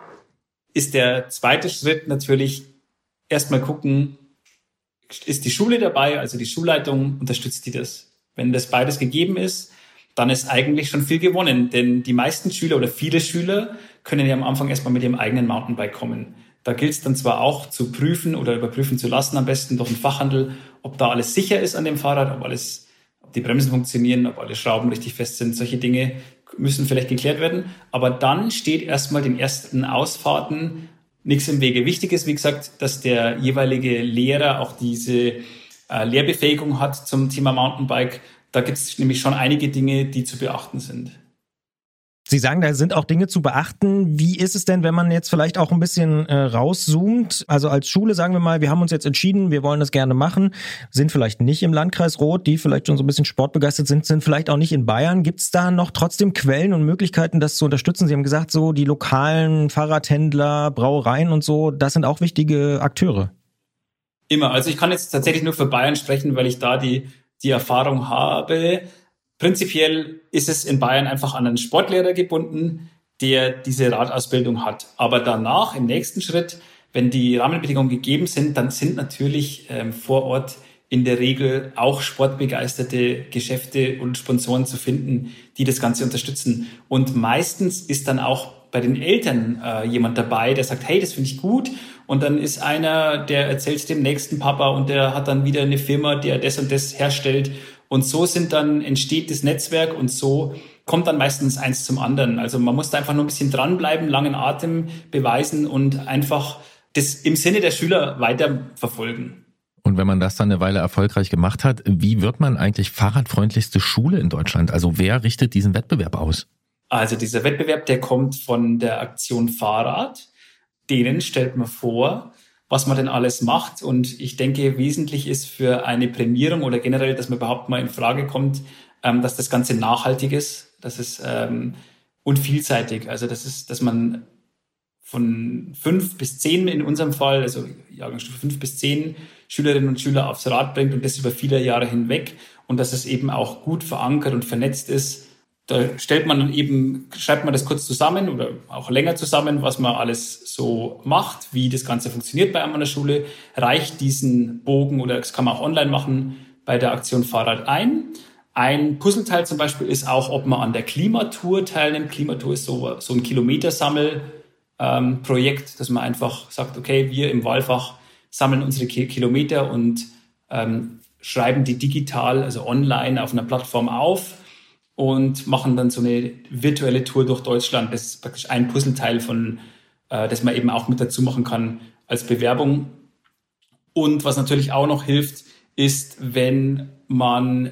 ist der zweite Schritt natürlich erstmal gucken, ist die Schule dabei, also die Schulleitung, unterstützt die das? Wenn das beides gegeben ist, dann ist eigentlich schon viel gewonnen, denn die meisten Schüler oder viele Schüler können ja am Anfang erstmal mit ihrem eigenen Mountainbike kommen. Da gilt es dann zwar auch zu prüfen oder überprüfen zu lassen, am besten durch einen Fachhandel, ob da alles sicher ist an dem Fahrrad, ob alles, ob die Bremsen funktionieren, ob alle Schrauben richtig fest sind. Solche Dinge müssen vielleicht geklärt werden. Aber dann steht erstmal den ersten Ausfahrten nichts im Wege. Wichtig ist, wie gesagt, dass der jeweilige Lehrer auch diese äh, Lehrbefähigung hat zum Thema Mountainbike. Da gibt es nämlich schon einige Dinge, die zu beachten sind. Sie sagen, da sind auch Dinge zu beachten. Wie ist es denn, wenn man jetzt vielleicht auch ein bisschen äh, rauszoomt? Also als Schule sagen wir mal, wir haben uns jetzt entschieden, wir wollen das gerne machen, sind vielleicht nicht im Landkreis Roth, die vielleicht schon so ein bisschen sportbegeistert sind, sind vielleicht auch nicht in Bayern. Gibt es da noch trotzdem Quellen und Möglichkeiten, das zu unterstützen? Sie haben gesagt, so die lokalen Fahrradhändler, Brauereien und so, das sind auch wichtige Akteure. Immer. Also ich kann jetzt tatsächlich nur für Bayern sprechen, weil ich da die, die Erfahrung habe. Prinzipiell ist es in Bayern einfach an einen Sportlehrer gebunden, der diese Radausbildung hat. Aber danach, im nächsten Schritt, wenn die Rahmenbedingungen gegeben sind, dann sind natürlich ähm, vor Ort in der Regel auch sportbegeisterte Geschäfte und Sponsoren zu finden, die das Ganze unterstützen. Und meistens ist dann auch bei den Eltern äh, jemand dabei, der sagt, hey, das finde ich gut. Und dann ist einer, der erzählt es dem nächsten Papa und der hat dann wieder eine Firma, der das und das herstellt. Und so sind dann, entsteht das Netzwerk und so kommt dann meistens eins zum anderen. Also man muss da einfach nur ein bisschen dranbleiben, langen Atem beweisen und einfach das im Sinne der Schüler weiterverfolgen. Und wenn man das dann eine Weile erfolgreich gemacht hat, wie wird man eigentlich fahrradfreundlichste Schule in Deutschland? Also wer richtet diesen Wettbewerb aus? Also dieser Wettbewerb, der kommt von der Aktion Fahrrad. Denen stellt man vor, was man denn alles macht. Und ich denke, wesentlich ist für eine Prämierung oder generell, dass man überhaupt mal in Frage kommt, ähm, dass das Ganze nachhaltig ist, dass es ähm, und vielseitig. Also das ist, dass man von fünf bis zehn in unserem Fall, also Jahrgangsstufe fünf bis zehn Schülerinnen und Schüler aufs Rad bringt und das über viele Jahre hinweg und dass es eben auch gut verankert und vernetzt ist. Da stellt man dann eben, schreibt man das kurz zusammen oder auch länger zusammen, was man alles so macht, wie das Ganze funktioniert bei einem an der Schule, reicht diesen Bogen oder das kann man auch online machen bei der Aktion Fahrrad ein. Ein Puzzleteil zum Beispiel ist auch, ob man an der Klimatour teilnimmt. Klimatour ist so, so ein Kilometersammelprojekt, ähm, Projekt, dass man einfach sagt, okay, wir im Wahlfach sammeln unsere Kilometer und ähm, schreiben die digital, also online auf einer Plattform auf und machen dann so eine virtuelle Tour durch Deutschland. Das ist praktisch ein Puzzleteil von, äh, das man eben auch mit dazu machen kann als Bewerbung. Und was natürlich auch noch hilft, ist, wenn man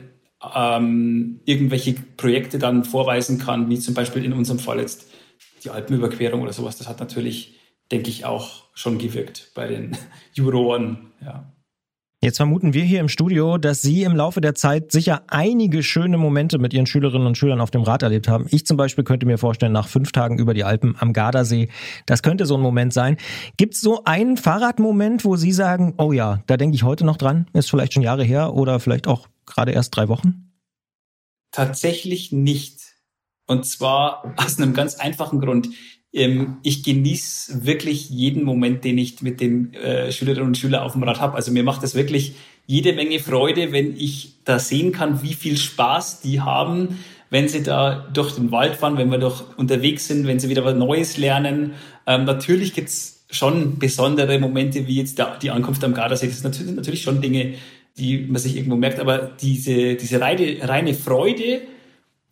ähm, irgendwelche Projekte dann vorweisen kann, wie zum Beispiel in unserem Fall jetzt die Alpenüberquerung oder sowas. Das hat natürlich, denke ich, auch schon gewirkt bei den Juroren, ja. Jetzt vermuten wir hier im Studio, dass Sie im Laufe der Zeit sicher einige schöne Momente mit Ihren Schülerinnen und Schülern auf dem Rad erlebt haben. Ich zum Beispiel könnte mir vorstellen, nach fünf Tagen über die Alpen am Gardasee, das könnte so ein Moment sein. Gibt es so einen Fahrradmoment, wo Sie sagen, oh ja, da denke ich heute noch dran, ist vielleicht schon Jahre her oder vielleicht auch gerade erst drei Wochen? Tatsächlich nicht. Und zwar aus einem ganz einfachen Grund. Ich genieße wirklich jeden Moment, den ich mit den äh, Schülerinnen und Schülern auf dem Rad habe. Also mir macht das wirklich jede Menge Freude, wenn ich da sehen kann, wie viel Spaß die haben, wenn sie da durch den Wald fahren, wenn wir doch unterwegs sind, wenn sie wieder was Neues lernen. Ähm, natürlich gibt's schon besondere Momente, wie jetzt der, die Ankunft am Gardasee. Das sind natürlich, natürlich schon Dinge, die man sich irgendwo merkt. Aber diese, diese reine, reine Freude,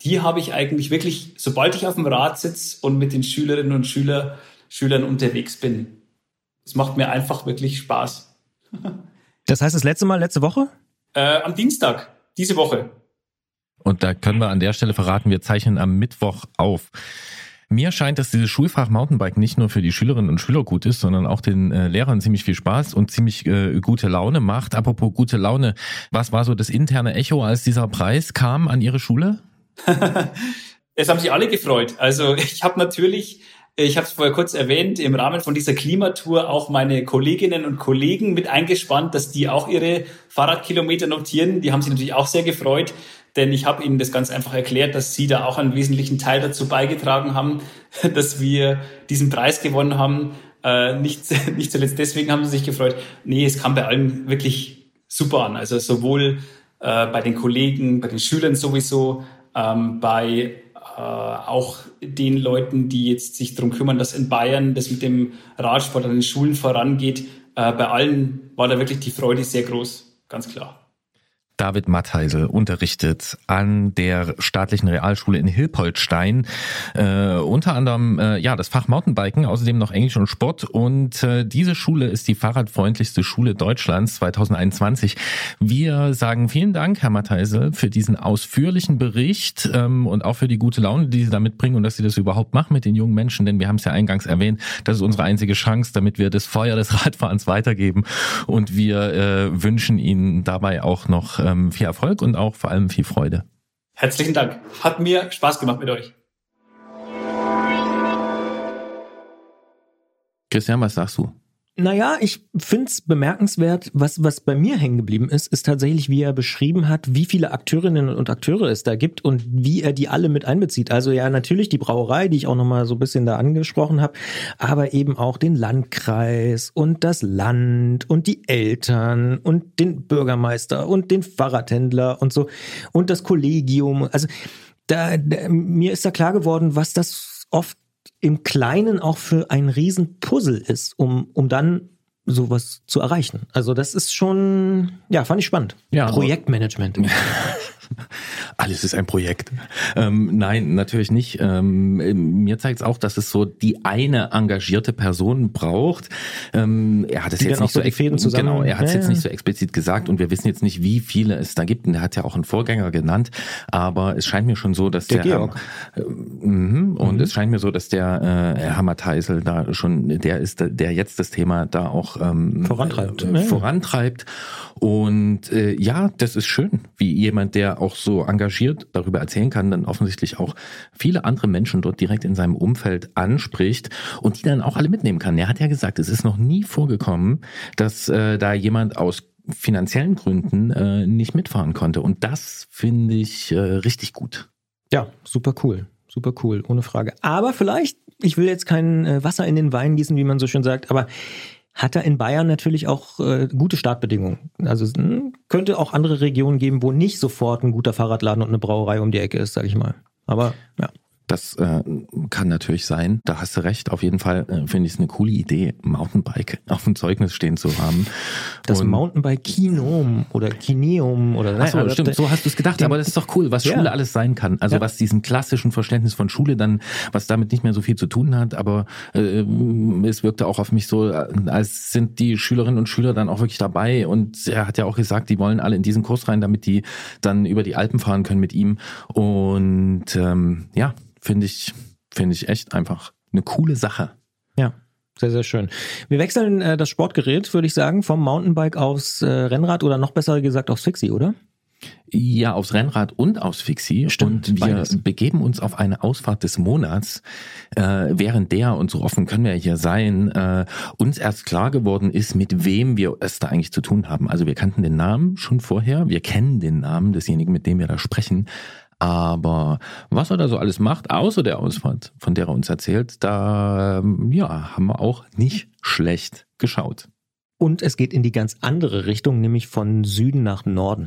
die habe ich eigentlich wirklich, sobald ich auf dem Rad sitze und mit den Schülerinnen und Schüler, Schülern unterwegs bin. Es macht mir einfach wirklich Spaß. Das heißt, das letzte Mal, letzte Woche? Äh, am Dienstag, diese Woche. Und da können wir an der Stelle verraten, wir zeichnen am Mittwoch auf. Mir scheint, dass dieses Schulfach Mountainbike nicht nur für die Schülerinnen und Schüler gut ist, sondern auch den äh, Lehrern ziemlich viel Spaß und ziemlich äh, gute Laune macht. Apropos gute Laune, was war so das interne Echo, als dieser Preis kam an Ihre Schule? Es haben sich alle gefreut. Also ich habe natürlich, ich habe es vorher kurz erwähnt, im Rahmen von dieser Klimatour auch meine Kolleginnen und Kollegen mit eingespannt, dass die auch ihre Fahrradkilometer notieren. Die haben sich natürlich auch sehr gefreut. Denn ich habe ihnen das ganz einfach erklärt, dass sie da auch einen wesentlichen Teil dazu beigetragen haben, dass wir diesen Preis gewonnen haben. Äh, nicht, nicht zuletzt deswegen haben sie sich gefreut. Nee, es kam bei allen wirklich super an. Also sowohl äh, bei den Kollegen, bei den Schülern sowieso, ähm, bei äh, auch den Leuten, die jetzt sich darum kümmern, dass in Bayern das mit dem Radsport an den Schulen vorangeht. Äh, bei allen war da wirklich die Freude sehr groß, ganz klar. David Mattheisel unterrichtet an der staatlichen Realschule in Hilpoltstein äh, unter anderem äh, ja das Fach Mountainbiken, außerdem noch Englisch und Sport, und äh, diese Schule ist die fahrradfreundlichste Schule Deutschlands zwanzig einundzwanzig. Wir sagen vielen Dank, Herr Mattheisel, für diesen ausführlichen Bericht ähm, und auch für die gute Laune, die Sie da mitbringen und dass Sie das überhaupt machen mit den jungen Menschen, denn wir haben es ja eingangs erwähnt, das ist unsere einzige Chance, damit wir das Feuer des Radfahrens weitergeben, und wir äh, wünschen Ihnen dabei auch noch äh, viel Erfolg und auch vor allem viel Freude. Herzlichen Dank. Hat mir Spaß gemacht mit euch. Christian, was sagst du? Naja, ich find's bemerkenswert, was, was bei mir hängen geblieben ist, ist tatsächlich, wie er beschrieben hat, wie viele Akteurinnen und Akteure es da gibt und wie er die alle mit einbezieht. Also ja, natürlich die Brauerei, die ich auch nochmal so ein bisschen da angesprochen habe, aber eben auch den Landkreis und das Land und die Eltern und den Bürgermeister und den Fahrradhändler und so und das Kollegium. Also da, da mir ist da klar geworden, was das oft im Kleinen auch für ein Riesenpuzzle ist, um, um dann sowas zu erreichen. Also das ist schon, ja, fand ich spannend. Ja, Projektmanagement. Alles ist ein Projekt. Ähm, nein, natürlich nicht. Ähm, mir zeigt es auch, dass es so die eine engagierte Person braucht. Ähm, er hat es die jetzt nicht so, ex- genau, er hat es ja, jetzt ja. nicht so explizit gesagt und wir wissen jetzt nicht, wie viele es da gibt. Und er hat ja auch einen Vorgänger genannt, aber es scheint mir schon so, dass der, der Georg. Äh, mh, und mhm. es scheint mir so, dass der äh, Herr Mattheisel da schon der ist, der jetzt das Thema da auch ähm, vorantreibt. Äh, ja. vorantreibt. Und äh, ja, das ist schön, wie jemand, der auch so engagiert darüber erzählen kann, dann offensichtlich auch viele andere Menschen dort direkt in seinem Umfeld anspricht und die dann auch alle mitnehmen kann. Er hat ja gesagt, es ist noch nie vorgekommen, dass äh, da jemand aus finanziellen Gründen äh, nicht mitfahren konnte. Und das finde ich äh, richtig gut. Ja, super cool. Super cool, ohne Frage. Aber vielleicht, ich will jetzt kein äh, Wasser in den Wein gießen, wie man so schön sagt, aber hat er in Bayern natürlich auch äh, gute Startbedingungen. Also es hm, könnte auch andere Regionen geben, wo nicht sofort ein guter Fahrradladen und eine Brauerei um die Ecke ist, sag ich mal. Aber ja. Das äh, kann natürlich sein. Da hast du recht. Auf jeden Fall äh, finde ich es eine coole Idee, Mountainbike auf dem Zeugnis stehen zu haben. Das und Mountainbike-Kineum oder Kineum oder Ach so, also, stimmt, so hast du es gedacht, den, aber das ist doch cool, was ja. Schule alles sein kann. Also ja. was diesem klassischen Verständnis von Schule dann, was damit nicht mehr so viel zu tun hat, aber äh, es wirkte auch auf mich so, als sind die Schülerinnen und Schüler dann auch wirklich dabei, und er hat ja auch gesagt, die wollen alle in diesen Kurs rein, damit die dann über die Alpen fahren können mit ihm, und ähm, ja, finde ich, finde ich echt einfach eine coole Sache. Ja, sehr, sehr schön. Wir wechseln äh, das Sportgerät, würde ich sagen, vom Mountainbike aufs äh, Rennrad oder noch besser gesagt aufs Fixie, oder? Ja, aufs Rennrad und aufs Fixie. Stimmt, und wir beides. begeben uns auf eine Ausfahrt des Monats, äh, während der, und so offen können wir hier sein, äh, uns erst klar geworden ist, mit wem wir es da eigentlich zu tun haben. Also wir kannten den Namen schon vorher, wir kennen den Namen desjenigen, mit dem wir da sprechen. Aber was er da so alles macht, außer der Ausfahrt, von der er uns erzählt, da ja, haben wir auch nicht schlecht geschaut. Und es geht in die ganz andere Richtung, nämlich von Süden nach Norden.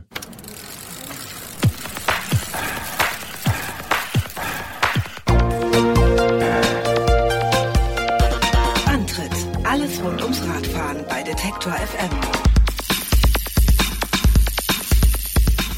Antritt: Alles rund ums Radfahren bei Detektor F M.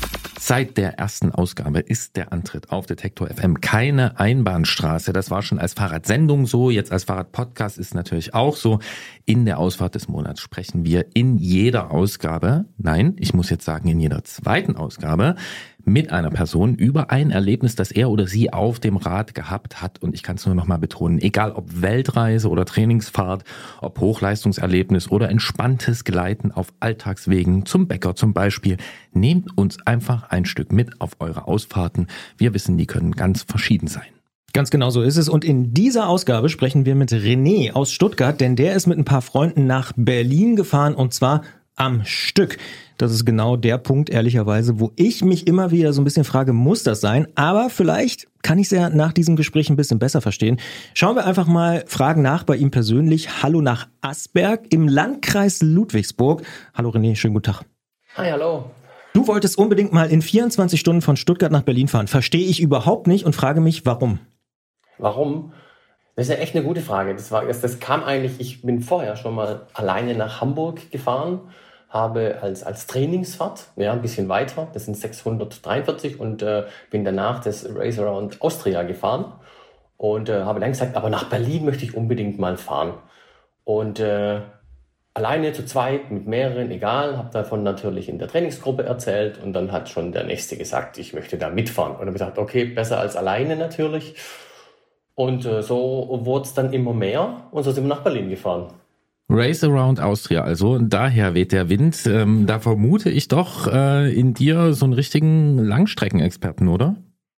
Seit der ersten Ausgabe ist der Antritt auf Detektor F M keine Einbahnstraße. Das war schon als Fahrradsendung so, jetzt als Fahrradpodcast ist natürlich auch so. In der Ausfahrt des Monats sprechen wir in jeder Ausgabe, nein, ich muss jetzt sagen in jeder zweiten Ausgabe, mit einer Person über ein Erlebnis, das er oder sie auf dem Rad gehabt hat. Und ich kann es nur noch mal betonen, egal ob Weltreise oder Trainingsfahrt, ob Hochleistungserlebnis oder entspanntes Gleiten auf Alltagswegen zum Bäcker zum Beispiel, nehmt uns einfach ein Stück mit auf eure Ausfahrten. Wir wissen, die können ganz verschieden sein. Ganz genau so ist es. Und in dieser Ausgabe sprechen wir mit René aus Stuttgart, denn der ist mit ein paar Freunden nach Berlin gefahren und zwar am Stück. Das ist genau der Punkt, ehrlicherweise, wo ich mich immer wieder so ein bisschen frage, muss das sein? Aber vielleicht kann ich es ja nach diesem Gespräch ein bisschen besser verstehen. Schauen wir einfach mal, fragen nach bei ihm persönlich. Hallo nach Asberg im Landkreis Ludwigsburg. Hallo René, schönen guten Tag. Hi, hallo. Du wolltest unbedingt mal in vierundzwanzig Stunden von Stuttgart nach Berlin fahren. Verstehe ich überhaupt nicht und frage mich, warum? Warum? Das ist ja echt eine gute Frage. Das war, das, das kam eigentlich, ich bin vorher schon mal alleine nach Hamburg gefahren, habe als, als Trainingsfahrt, ja, ein bisschen weiter, das sind sechshundertdreiundvierzig und äh, bin danach das Race Around Austria gefahren und äh, habe dann gesagt, aber nach Berlin möchte ich unbedingt mal fahren. Und äh, alleine zu zweit, mit mehreren, egal, habe davon natürlich in der Trainingsgruppe erzählt und dann hat schon der Nächste gesagt, ich möchte da mitfahren. Und dann habe ich gesagt, okay, besser als alleine natürlich. Und äh, so wurde es dann immer mehr und so sind wir nach Berlin gefahren. Race Around Austria, also daher weht der Wind. Ähm, da vermute ich doch äh, in dir so einen richtigen Langstreckenexperten, oder?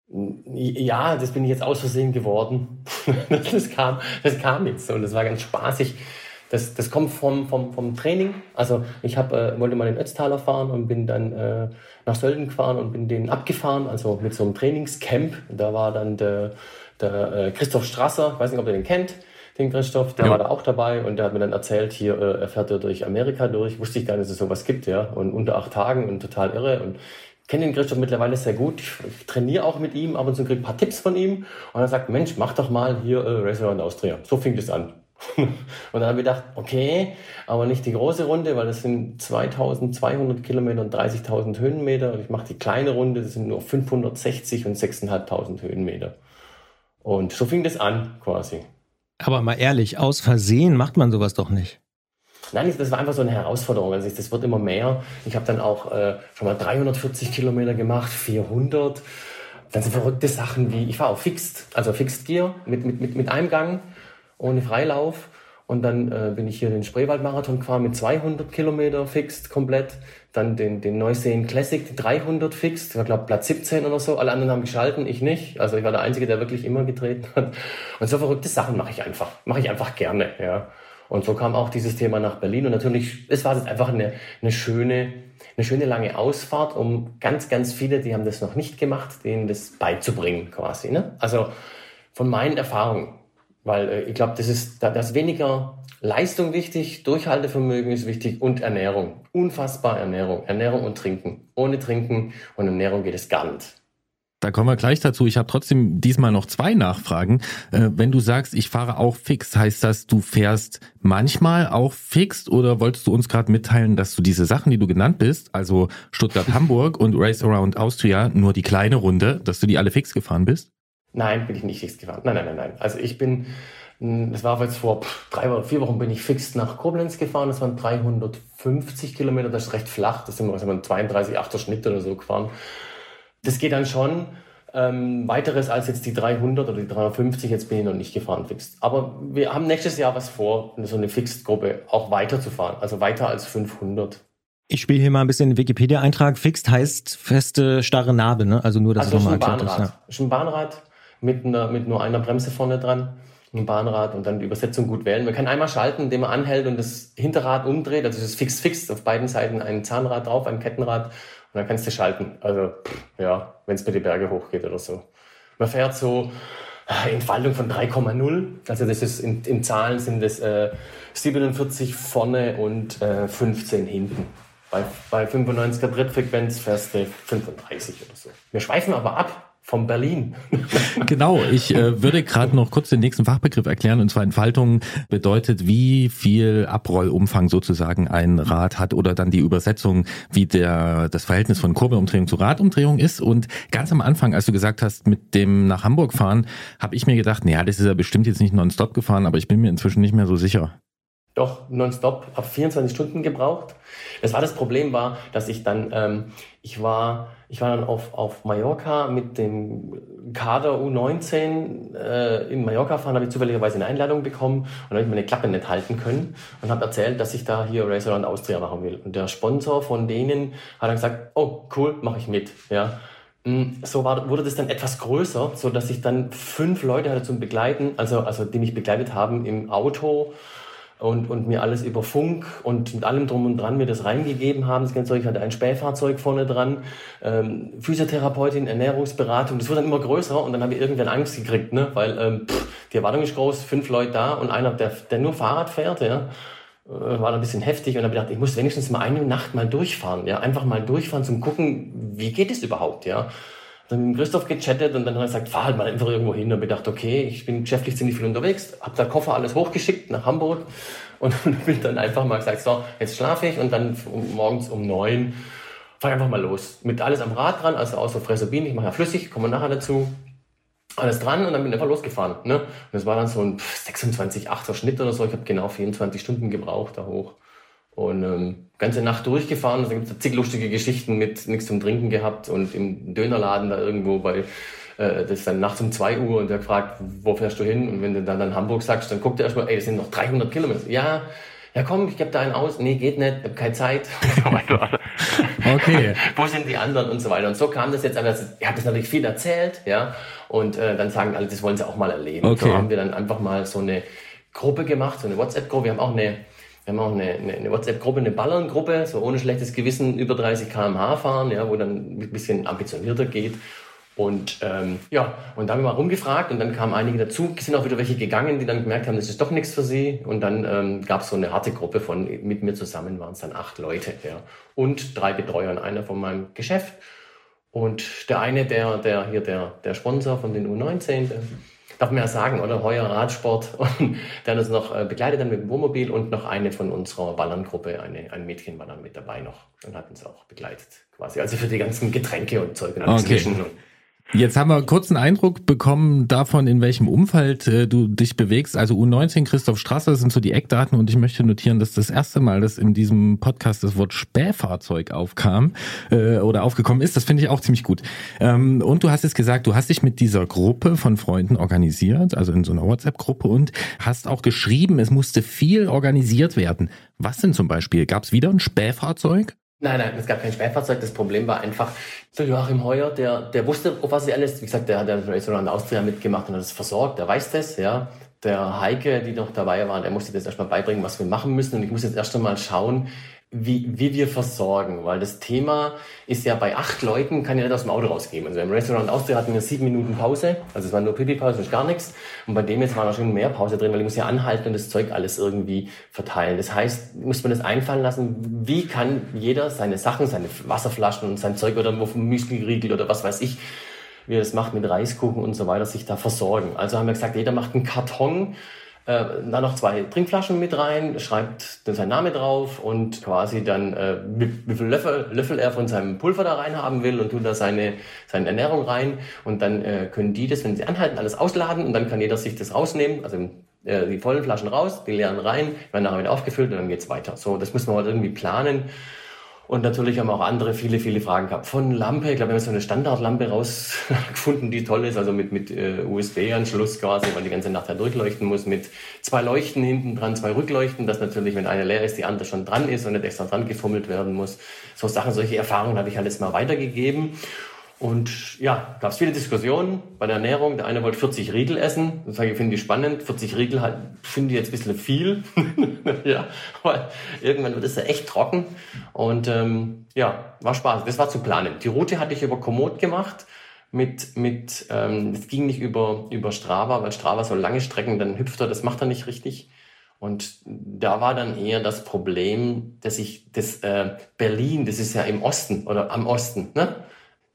Ja, das bin ich jetzt aus Versehen geworden. das kam, das kam jetzt und das war ganz spaßig. Das, das kommt vom, vom, vom Training. Also ich hab, äh, wollte mal in Ötztaler fahren und bin dann äh, nach Sölden gefahren und bin den abgefahren, also mit so einem Trainingscamp. Da war dann der, der äh, Christoph Strasser, ich weiß nicht, ob ihr den kennt, den Christoph, der ja. war da auch dabei und der hat mir dann erzählt, hier, äh, er fährt er durch Amerika durch. Wusste ich gar nicht, dass es sowas gibt, ja. Und unter acht Tagen und total irre. Und ich kenne den Christoph mittlerweile sehr gut. Ich, ich trainiere auch mit ihm, ab und zu kriege ein paar Tipps von ihm. Und er sagt, Mensch, mach doch mal hier äh, Race Around Austria. So fing das an. Und dann habe ich gedacht, okay, aber nicht die große Runde, weil das sind zweitausendzweihundert Kilometer und dreißigtausend Höhenmeter. Und ich mache die kleine Runde, das sind nur fünfhundertsechzig und sechstausendfünfhundert Höhenmeter. Und so fing das an, quasi. Aber mal ehrlich, aus Versehen macht man sowas doch nicht. Nein, das war einfach so eine Herausforderung. Also das wird immer mehr. Ich habe dann auch äh, schon mal dreihundertvierzig Kilometer gemacht, vierhundert. Dann sind verrückte Sachen wie, ich war auch Fixed, also Fixed Gear mit, mit, mit, mit Eingang, ohne Freilauf. Und dann äh, bin ich hier den Spreewald-Marathon gefahren mit zweihundert Kilometer Fixed komplett. Dann den, den Neuseen Classic, die dreihundert Fixed. Ich glaube Platz siebzehn oder so. Alle anderen haben geschalten, ich nicht. Also ich war der Einzige, der wirklich immer getreten hat. Und so verrückte Sachen mache ich einfach. Mache ich einfach gerne, ja. Und so kam auch dieses Thema nach Berlin. Und natürlich, es war jetzt einfach eine, eine schöne, eine schöne lange Ausfahrt, um ganz, ganz viele, die haben das noch nicht gemacht, denen das beizubringen quasi, ne? Also von meinen Erfahrungen. Weil äh, ich glaube, das ist, da, da ist weniger Leistung wichtig, Durchhaltevermögen ist wichtig und Ernährung. Unfassbar Ernährung. Ernährung und Trinken. Ohne Trinken und Ernährung geht es gar nicht. Da kommen wir gleich dazu. Ich habe trotzdem diesmal noch zwei Nachfragen. Äh, wenn du sagst, ich fahre auch fix, heißt das, du fährst manchmal auch fix oder wolltest du uns gerade mitteilen, dass du diese Sachen, die du genannt bist, also Stuttgart-Hamburg und Race Around Austria, nur die kleine Runde, dass du die alle fix gefahren bist? Nein, bin ich nicht fix gefahren. Nein, nein, nein, nein. Also ich bin, das war jetzt vor drei oder vier Wochen bin ich fix nach Koblenz gefahren. Das waren dreihundertfünfzig Kilometer, das ist recht flach. Das sind wir, also zweiunddreißig Komma acht Schnitt oder so gefahren. Das geht dann schon ähm, weiteres als jetzt die dreihundert oder die dreihundertfünfzig. Jetzt bin ich noch nicht gefahren fix. Aber wir haben nächstes Jahr was vor, so eine Fixed-Gruppe auch weiterzufahren. Also weiter als fünfhundert. Ich spiele hier mal ein bisschen den Wikipedia-Eintrag. Fixed heißt feste, starre Narbe, ne? Also nur, dass also es nochmal erklärt ist. Ja. Ist ein Bahnrad mit, einer, mit nur einer Bremse vorne dran. Ein Bahnrad und dann die Übersetzung gut wählen. Man kann einmal schalten, indem man anhält und das Hinterrad umdreht. Also es ist fix-fix, auf beiden Seiten ein Zahnrad drauf, ein Kettenrad. Und dann kannst du schalten. Also, ja, wenn es mir die Berge hochgeht oder so. Man fährt so Entfaltung von drei Komma null. Also das ist in, in Zahlen sind das äh, siebenundvierzig vorne und äh, fünfzehn hinten. Bei, bei fünfundneunziger Trittfrequenz fährst du fünfunddreißig oder so. Wir schweifen aber ab. von Berlin. Genau, ich äh, würde gerade noch kurz den nächsten Fachbegriff erklären, und zwar Entfaltung bedeutet, wie viel Abrollumfang sozusagen ein Rad hat, oder dann die Übersetzung, wie der das Verhältnis von Kurbelumdrehung zu Radumdrehung ist. Und ganz am Anfang, als du gesagt hast, mit dem nach Hamburg fahren, habe ich mir gedacht, naja, das ist ja bestimmt jetzt nicht nonstop gefahren, aber ich bin mir inzwischen nicht mehr so sicher. Doch, nonstop, habe vierundzwanzig Stunden gebraucht. Das war das Problem war, dass ich dann, ähm, ich war, ich war dann auf, auf Mallorca mit dem Kader U neunzehn äh, in Mallorca fahren, habe ich zufälligerweise eine Einladung bekommen und habe ich meine Klappe nicht halten können und habe erzählt, dass ich da hier Race Around Austria machen will. Und der Sponsor von denen hat dann gesagt, oh cool, mache ich mit, ja. So war, wurde das dann etwas größer, so dass ich dann fünf Leute hatte zum Begleiten, also, also die mich begleitet haben im Auto. Und, und mir alles über Funk und mit allem drum und dran mir das reingegeben haben. Das ganze Zeug, ich hatte ein Spähfahrzeug vorne dran, ähm, Physiotherapeutin, Ernährungsberatung. Das wurde dann immer größer und dann habe ich irgendwann Angst gekriegt, ne? Weil ähm, pff, die Erwartung ist groß, fünf Leute da und einer, der, der nur Fahrrad fährt, ja, äh, war dann ein bisschen heftig. Und dann habe ich gedacht, ich muss wenigstens mal eine Nacht mal durchfahren, ja, einfach mal durchfahren zum gucken, wie geht es überhaupt, ja. Dann mit Christoph gechattet und dann hat er gesagt, fahr halt mal einfach irgendwo hin. Und ich gedacht, okay, ich bin geschäftlich ziemlich viel unterwegs, hab da Koffer alles hochgeschickt nach Hamburg und bin dann einfach mal gesagt, so, jetzt schlafe ich und dann morgens um neun fahr einfach mal los. Mit alles am Rad dran, also außer Fressobin, ich mache ja flüssig, komme nachher dazu. Alles dran und dann bin ich einfach losgefahren. Ne? Und das war dann so ein sechsundzwanzig Achter Schnitt oder so. Ich habe genau vierundzwanzig Stunden gebraucht da hoch. Und ähm, ganze Nacht durchgefahren. Da gibt es zig lustige Geschichten mit nichts zum Trinken gehabt und im Dönerladen da irgendwo bei, äh, das ist dann nachts um zwei Uhr und der fragt, wo fährst du hin? Und wenn du dann an Hamburg sagst, dann guckt er erstmal, ey, das sind noch dreihundert Kilometer. Ja, ja komm, ich gebe da einen aus. Nee, geht nicht, ich habe keine Zeit. Okay. Wo sind die anderen und so weiter. Und so kam das jetzt, aber ich habe das natürlich viel erzählt, ja. Und äh, dann sagen alle, das wollen sie auch mal erleben. Okay. So haben wir dann einfach mal so eine Gruppe gemacht, so eine WhatsApp-Gruppe. Wir haben auch eine Wir haben auch eine, eine, eine WhatsApp-Gruppe, eine Ballern-Gruppe, so ohne schlechtes Gewissen über dreißig Kilometer pro Stunde fahren, ja, wo dann ein bisschen ambitionierter geht. Und ähm, ja, und da haben wir mal rumgefragt und dann kamen einige dazu, sind auch wieder welche gegangen, die dann gemerkt haben, das ist doch nichts für sie. Und dann ähm, gab es so eine harte Gruppe von, mit mir zusammen waren es dann acht Leute, ja. Und drei Betreuer und einer von meinem Geschäft. Und der eine, der, der hier der, der Sponsor von den U neunzehn, der, darf man ja sagen, oder Heuer Radsport, und der hat uns noch äh, begleitet dann mit dem Wohnmobil und noch eine von unserer Ballern-Gruppe, eine, ein Mädchen war dann mit dabei noch und hat uns auch begleitet, quasi, also für die ganzen Getränke und Zeug und alles okay. Mischen. Jetzt haben wir kurz einen Eindruck bekommen davon, in welchem Umfeld äh, du dich bewegst. Also U neunzehn, Christoph Strasser sind so die Eckdaten und ich möchte notieren, dass das erste Mal, dass in diesem Podcast das Wort Spähfahrzeug aufkam äh, oder aufgekommen ist. Das finde ich auch ziemlich gut. Ähm, und du hast jetzt gesagt, du hast dich mit dieser Gruppe von Freunden organisiert, also in so einer WhatsApp-Gruppe, und hast auch geschrieben, es musste viel organisiert werden. Was denn zum Beispiel? Gab es wieder ein Spähfahrzeug? Nein, nein, es gab kein Spähfahrzeug. Das Problem war einfach, der Joachim Heuer, der, der wusste, auf was er alles, wie gesagt, der hat ja Race Around Austria mitgemacht und hat es versorgt, der weiß das, ja. Der Heike, die noch dabei waren, der musste das erstmal beibringen, was wir machen müssen. Und ich muss jetzt erst einmal schauen, wie, wie wir versorgen, weil das Thema ist ja bei acht Leuten, kann ja nicht aus dem Auto rausgehen. Also im Race Around Austria hatten wir sieben Minuten Pause, also es war nur Pipi-Pause, nicht gar nichts. Und bei dem jetzt war noch schon mehr Pause drin, weil ich muss ja anhalten und das Zeug alles irgendwie verteilen. Das heißt, muss man das einfallen lassen, wie kann jeder seine Sachen, seine Wasserflaschen und sein Zeug oder Müsli-Riegel oder was weiß ich, wie er das macht mit Reiskuchen und so weiter, sich da versorgen. Also haben wir gesagt, jeder macht einen Karton, äh, dann noch zwei Trinkflaschen mit rein, schreibt dann seinen Namen drauf und quasi dann, äh, wie, wie viel Löffel, Löffel er von seinem Pulver da rein haben will und tut da seine, seine Ernährung rein. Und dann äh, können die das, wenn sie anhalten, alles ausladen und dann kann jeder sich das rausnehmen, also äh, die vollen Flaschen raus, die leeren rein, werden nachher wieder aufgefüllt und dann geht's weiter. So, das müssen wir halt irgendwie planen. Und natürlich haben auch andere viele, viele Fragen gehabt. Von Lampe, ich glaube, wir haben so eine Standardlampe rausgefunden, die toll ist, also mit, mit äh, U S B-Anschluss quasi, weil die ganze Nacht halt durchleuchten muss, mit zwei Leuchten hinten dran, zwei Rückleuchten, dass natürlich, wenn eine leer ist, die andere schon dran ist und nicht extra dran gefummelt werden muss. So Sachen, solche Erfahrungen habe ich alles mal weitergegeben. Und ja, gab es viele Diskussionen bei der Ernährung. Der eine wollte vierzig Riegel essen. Das sage ich, finde ich spannend. vierzig Riegel halt, finde ich jetzt ein bisschen viel. Ja, weil irgendwann wird es ja echt trocken. Und ähm, ja, war Spaß. Das war zu planen. Die Route hatte ich über Komoot gemacht. Mit, mit, ähm, das ging nicht über, über Strava, weil Strava so lange Strecken, dann hüpft er, das macht er nicht richtig. Und da war dann eher das Problem, dass ich das äh, Berlin, das ist ja im Osten oder am Osten, ne?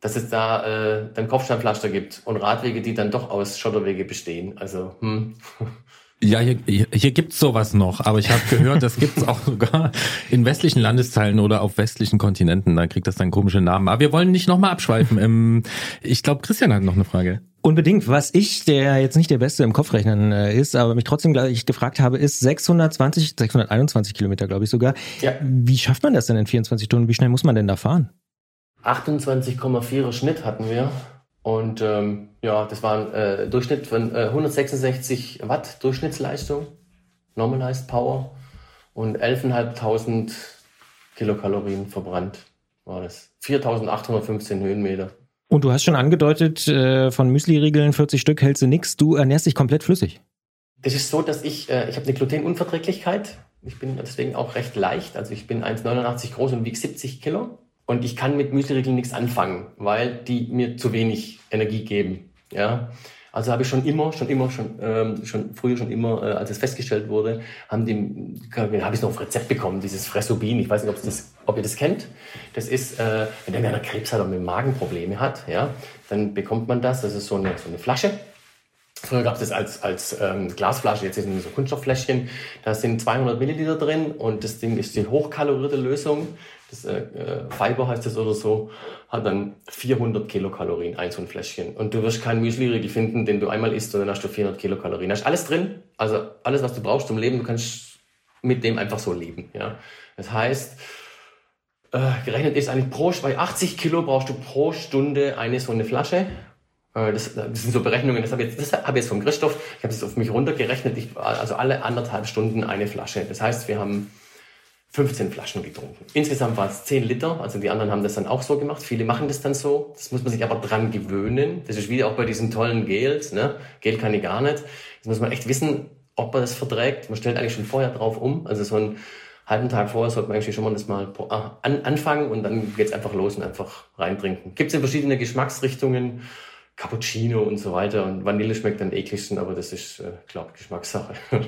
dass es da äh, dann Kopfsteinpflaster gibt und Radwege, die dann doch aus Schotterwege bestehen. Also, hm. Ja, hier, hier, hier gibt's sowas noch, aber ich habe gehört, das gibt's auch sogar in westlichen Landesteilen oder auf westlichen Kontinenten. Da kriegt das dann komische Namen. Aber wir wollen nicht nochmal abschweifen. Ähm, ich glaube, Christian hat noch eine Frage. Unbedingt. Was ich, der jetzt nicht der Beste im Kopfrechnen äh, ist, aber mich trotzdem gleich gefragt habe, ist sechshundertzwanzig, sechshunderteinundzwanzig Kilometer, glaube ich sogar. Ja. Wie schafft man das denn in vierundzwanzig Stunden? Wie schnell muss man denn da fahren? achtundzwanzig Komma vier Schnitt hatten wir. Und ähm, ja, das war ein äh, Durchschnitt von äh, hundertsechsundsechzig Watt Durchschnittsleistung, Normalized Power, und elftausendfünfhundert Kilokalorien verbrannt war das. viertausendachthundertfünfzehn Höhenmeter. Und du hast schon angedeutet, äh, von Müsli-Riegeln vierzig Stück hältst du nix. Du ernährst dich komplett flüssig. Das ist so, dass ich, äh, ich habe eine Glutenunverträglichkeit. Ich bin deswegen auch recht leicht. Also ich bin eins Komma neunundachtzig groß und wiege siebzig Kilo. Und ich kann mit Müsli-Riegeln nichts anfangen, weil die mir zu wenig Energie geben. Ja, also habe ich schon immer, schon immer, schon ähm, schon früher schon immer, äh, als es festgestellt wurde, haben die, habe ich noch auf Rezept bekommen, dieses Fressobin. Ich weiß nicht, ob das, ob ihr das kennt. Das ist, äh, wenn einer Krebs hat oder mit Magenprobleme hat, ja, dann bekommt man das. Das ist so eine so eine Flasche. Früher gab es das als, als ähm, Glasflasche, jetzt ist es so ein Kunststofffläschchen. Da sind zweihundert Milliliter drin und das Ding ist die hochkalorierte Lösung. Das äh, Fiber heißt das oder so, hat dann vierhundert Kilokalorien, ein so ein Fläschchen. Und du wirst keinen Müsli-Riegel finden, den du einmal isst und dann hast du vierhundert Kilokalorien. Da ist alles drin, also alles, was du brauchst zum Leben, du kannst mit dem einfach so leben. Ja. Das heißt, äh, gerechnet ist eigentlich pro, bei achtzig Kilo brauchst du pro Stunde eine so eine Flasche. Das, das sind so Berechnungen, das habe ich jetzt, das habe ich jetzt vom Christoph, ich habe das auf mich runtergerechnet, ich, also alle anderthalb Stunden eine Flasche. Das heißt, wir haben fünfzehn Flaschen getrunken. Insgesamt waren es zehn Liter, also die anderen haben das dann auch so gemacht. Viele machen das dann so, das muss man sich aber dran gewöhnen. Das ist wie auch bei diesen tollen Gels, ne? Gel kann ich gar nicht. Das muss man echt wissen, ob man das verträgt. Man stellt eigentlich schon vorher drauf um, also so einen halben Tag vorher sollte man eigentlich schon mal das mal an, anfangen und dann geht's einfach los und einfach reintrinken. Gibt's in verschiedene Geschmacksrichtungen, Cappuccino und so weiter, und Vanille schmeckt am ekligsten, aber das ist, äh, glaube ich, Geschmackssache.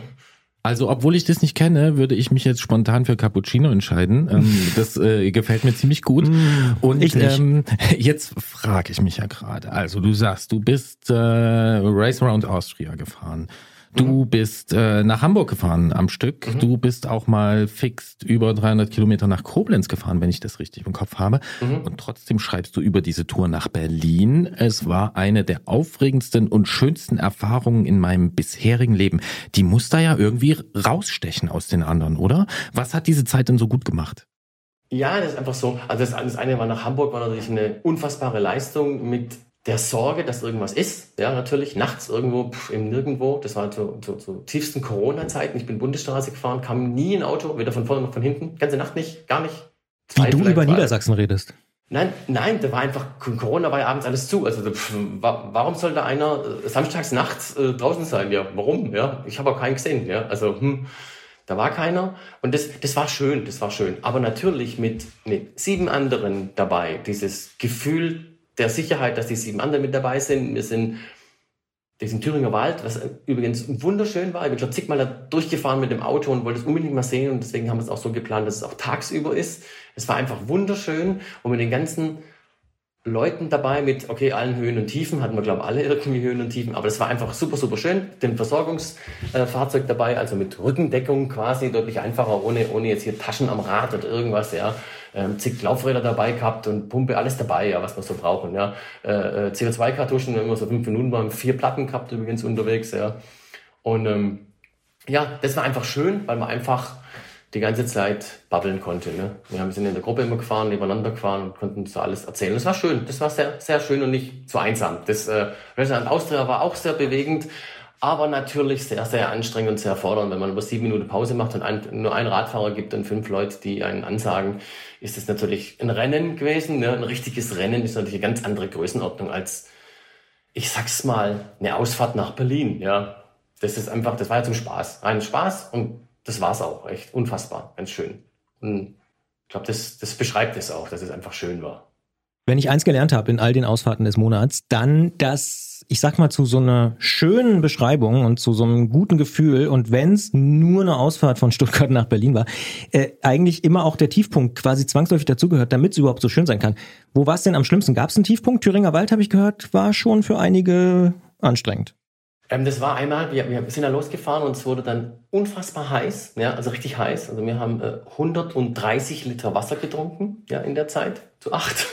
Also, obwohl ich das nicht kenne, würde ich mich jetzt spontan für Cappuccino entscheiden. Ähm, das äh, gefällt mir ziemlich gut. Und ich nicht. Ähm, jetzt frage ich mich ja gerade. Also, du sagst, du bist äh, Race Around Austria gefahren. Du bist äh, nach Hamburg gefahren am Stück. Mhm. Du bist auch mal fix über dreihundert Kilometer nach Koblenz gefahren, wenn ich das richtig im Kopf habe. Mhm. Und trotzdem schreibst du über diese Tour nach Berlin. Es war eine der aufregendsten und schönsten Erfahrungen in meinem bisherigen Leben. Die muss da ja irgendwie rausstechen aus den anderen, oder? Was hat diese Zeit denn so gut gemacht? Ja, das ist einfach so. Also das, das eine war nach Hamburg, war natürlich eine unfassbare Leistung mit der Sorge, dass irgendwas ist, ja, natürlich, nachts irgendwo, pff, im Nirgendwo, das war zu, zu, zu tiefsten Corona-Zeiten, ich bin Bundesstraße gefahren, kam nie ein Auto, weder von vorne noch von hinten, ganze Nacht nicht, gar nicht. Wie du über Niedersachsen redest. Nein, nein, da war einfach, Corona war ja abends alles zu, also pff, warum soll da einer samstags nachts äh, draußen sein, ja, warum, ja, ich habe auch keinen gesehen, ja, also, hm, da war keiner, und das, das war schön, das war schön, aber natürlich mit, mit sieben anderen dabei, dieses Gefühl der Sicherheit, dass die sieben anderen mit dabei sind. Wir sind diesen Thüringer Wald, was übrigens wunderschön war. Ich bin schon zigmal da durchgefahren mit dem Auto und wollte es unbedingt mal sehen. Und deswegen haben wir es auch so geplant, dass es auch tagsüber ist. Es war einfach wunderschön. Und mit den ganzen Leuten dabei, mit, okay, allen Höhen und Tiefen, hatten wir, glaube ich, alle irgendwie Höhen und Tiefen. Aber das war einfach super, super schön. Den Versorgungsfahrzeug dabei, also mit Rückendeckung quasi, deutlich einfacher, ohne, ohne jetzt hier Taschen am Rad oder irgendwas, ja. Ähm, zig Laufräder dabei gehabt und Pumpe, alles dabei, ja, was wir so brauchen, ja. Äh, C O zwei Kartuschen, wenn wir so fünf Minuten waren, vier Platten gehabt übrigens unterwegs, ja. Und ähm, ja, das war einfach schön, weil man einfach die ganze Zeit babbeln konnte, ne. Wir haben sind in der Gruppe immer gefahren, nebeneinander gefahren und konnten so alles erzählen. Das war schön, das war sehr, sehr schön und nicht so einsam. Das äh, Race Around Austria war auch sehr bewegend, aber natürlich sehr, sehr anstrengend und sehr fordernd. Wenn man über sieben Minuten Pause macht und ein, nur einen Radfahrer gibt und fünf Leute, die einen ansagen, ist das natürlich ein Rennen gewesen. Ne? Ein richtiges Rennen ist natürlich eine ganz andere Größenordnung als, ich sag's mal, eine Ausfahrt nach Berlin. Ja, das ist einfach, das war ja zum Spaß. Rein Spaß, und das war's auch. Echt unfassbar, ganz schön. Und ich glaube, das, das beschreibt es auch, dass es einfach schön war. Wenn ich eins gelernt habe in all den Ausfahrten des Monats, dann, dass, ich sag mal, zu so einer schönen Beschreibung und zu so einem guten Gefühl und wenn es nur eine Ausfahrt von Stuttgart nach Berlin war, äh, eigentlich immer auch der Tiefpunkt quasi zwangsläufig dazugehört, damit es überhaupt so schön sein kann. Wo war es denn am schlimmsten? Gab es einen Tiefpunkt? Thüringer Wald, habe ich gehört, war schon für einige anstrengend. Ähm, das war einmal, wir, wir sind da losgefahren und es wurde dann unfassbar heiß, ja, also richtig heiß. Also wir haben äh, hundertdreißig Liter Wasser getrunken, ja, in der Zeit, zu acht.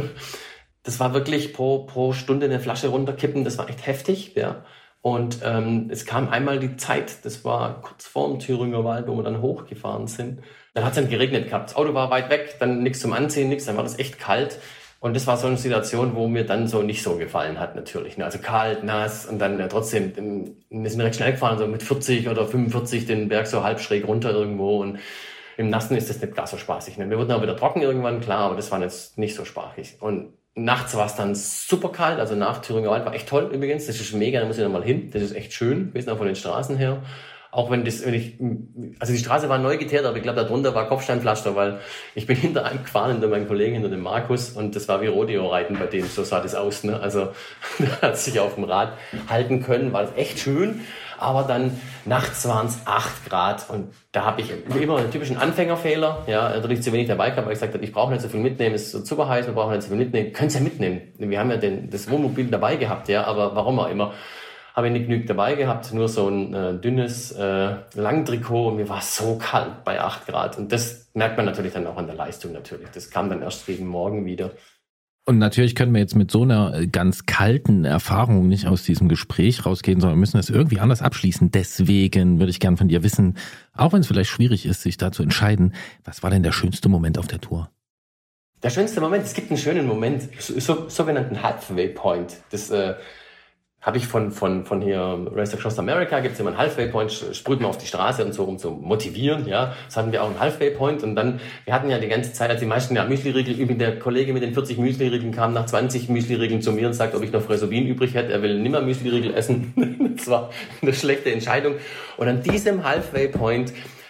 Das war wirklich pro, pro Stunde eine Flasche runterkippen, das war echt heftig, ja. Und ähm, es kam einmal die Zeit, das war kurz vor dem Thüringer Wald, wo wir dann hochgefahren sind. Dann hat es dann geregnet gehabt, das Auto war weit weg, dann nichts zum Anziehen, nichts, dann war das echt kalt. Und das war so eine Situation, wo mir dann so nicht so gefallen hat natürlich. Also kalt, nass und dann ja, trotzdem, wir sind recht schnell gefahren, so mit vierzig oder fünfundvierzig den Berg so halb schräg runter irgendwo. Und im Nassen ist das nicht gar so spaßig. Wir wurden auch wieder trocken irgendwann, klar, aber das war jetzt nicht so spaßig. Und nachts war es dann super kalt, also nach Thüringer Wald war echt toll übrigens. Das ist mega, da muss ich noch mal hin. Das ist echt schön gewesen, auch von den Straßen her. Auch wenn das, wenn ich, also die Straße war neu geteert, aber ich glaube, da drunter war Kopfsteinpflaster, weil ich bin hinter einem gefahren, hinter meinem Kollegen, hinter dem Markus, und das war wie Rodeo-Reiten bei dem, so sah das aus, ne? Also, der hat sich auf dem Rad halten können, war das echt schön, aber dann nachts waren es acht Grad und da habe ich wie immer einen typischen Anfängerfehler, ja, natürlich zu wenig dabei gehabt, weil ich gesagt habe, ich brauche nicht so viel mitnehmen, es ist super heiß, wir brauchen nicht so viel mitnehmen, können Sie ja mitnehmen. Wir haben ja den, das Wohnmobil dabei gehabt, ja, aber warum auch immer. Habe ich nicht genug dabei gehabt, nur so ein äh, dünnes äh, Langtrikot und mir war so kalt bei acht Grad. Und das merkt man natürlich dann auch an der Leistung natürlich. Das kam dann erst gegen morgen wieder. Und natürlich können wir jetzt mit so einer ganz kalten Erfahrung nicht aus diesem Gespräch rausgehen, sondern müssen das irgendwie anders abschließen. Deswegen würde ich gern von dir wissen, auch wenn es vielleicht schwierig ist, sich da zu entscheiden, was war denn der schönste Moment auf der Tour? Der schönste Moment, es gibt einen schönen Moment, so, sogenannten Halfway Point. Das äh, habe ich von von von hier Race Across America, gibt es immer einen Halfway Point, sprüht man auf die Straße und so, um zu motivieren, ja. Das hatten wir auch einen Halfway Point und dann, wir hatten ja die ganze Zeit, als die meisten ja Müsli-Riegel, der Kollege mit den vierzig Müsli-Riegeln kam nach zwanzig Müsli-Riegeln zu mir und sagt, ob ich noch Fresubin übrig hätte, er will nimmer Müsli-Riegel essen. Das war eine schlechte Entscheidung. Und an diesem Halfway Point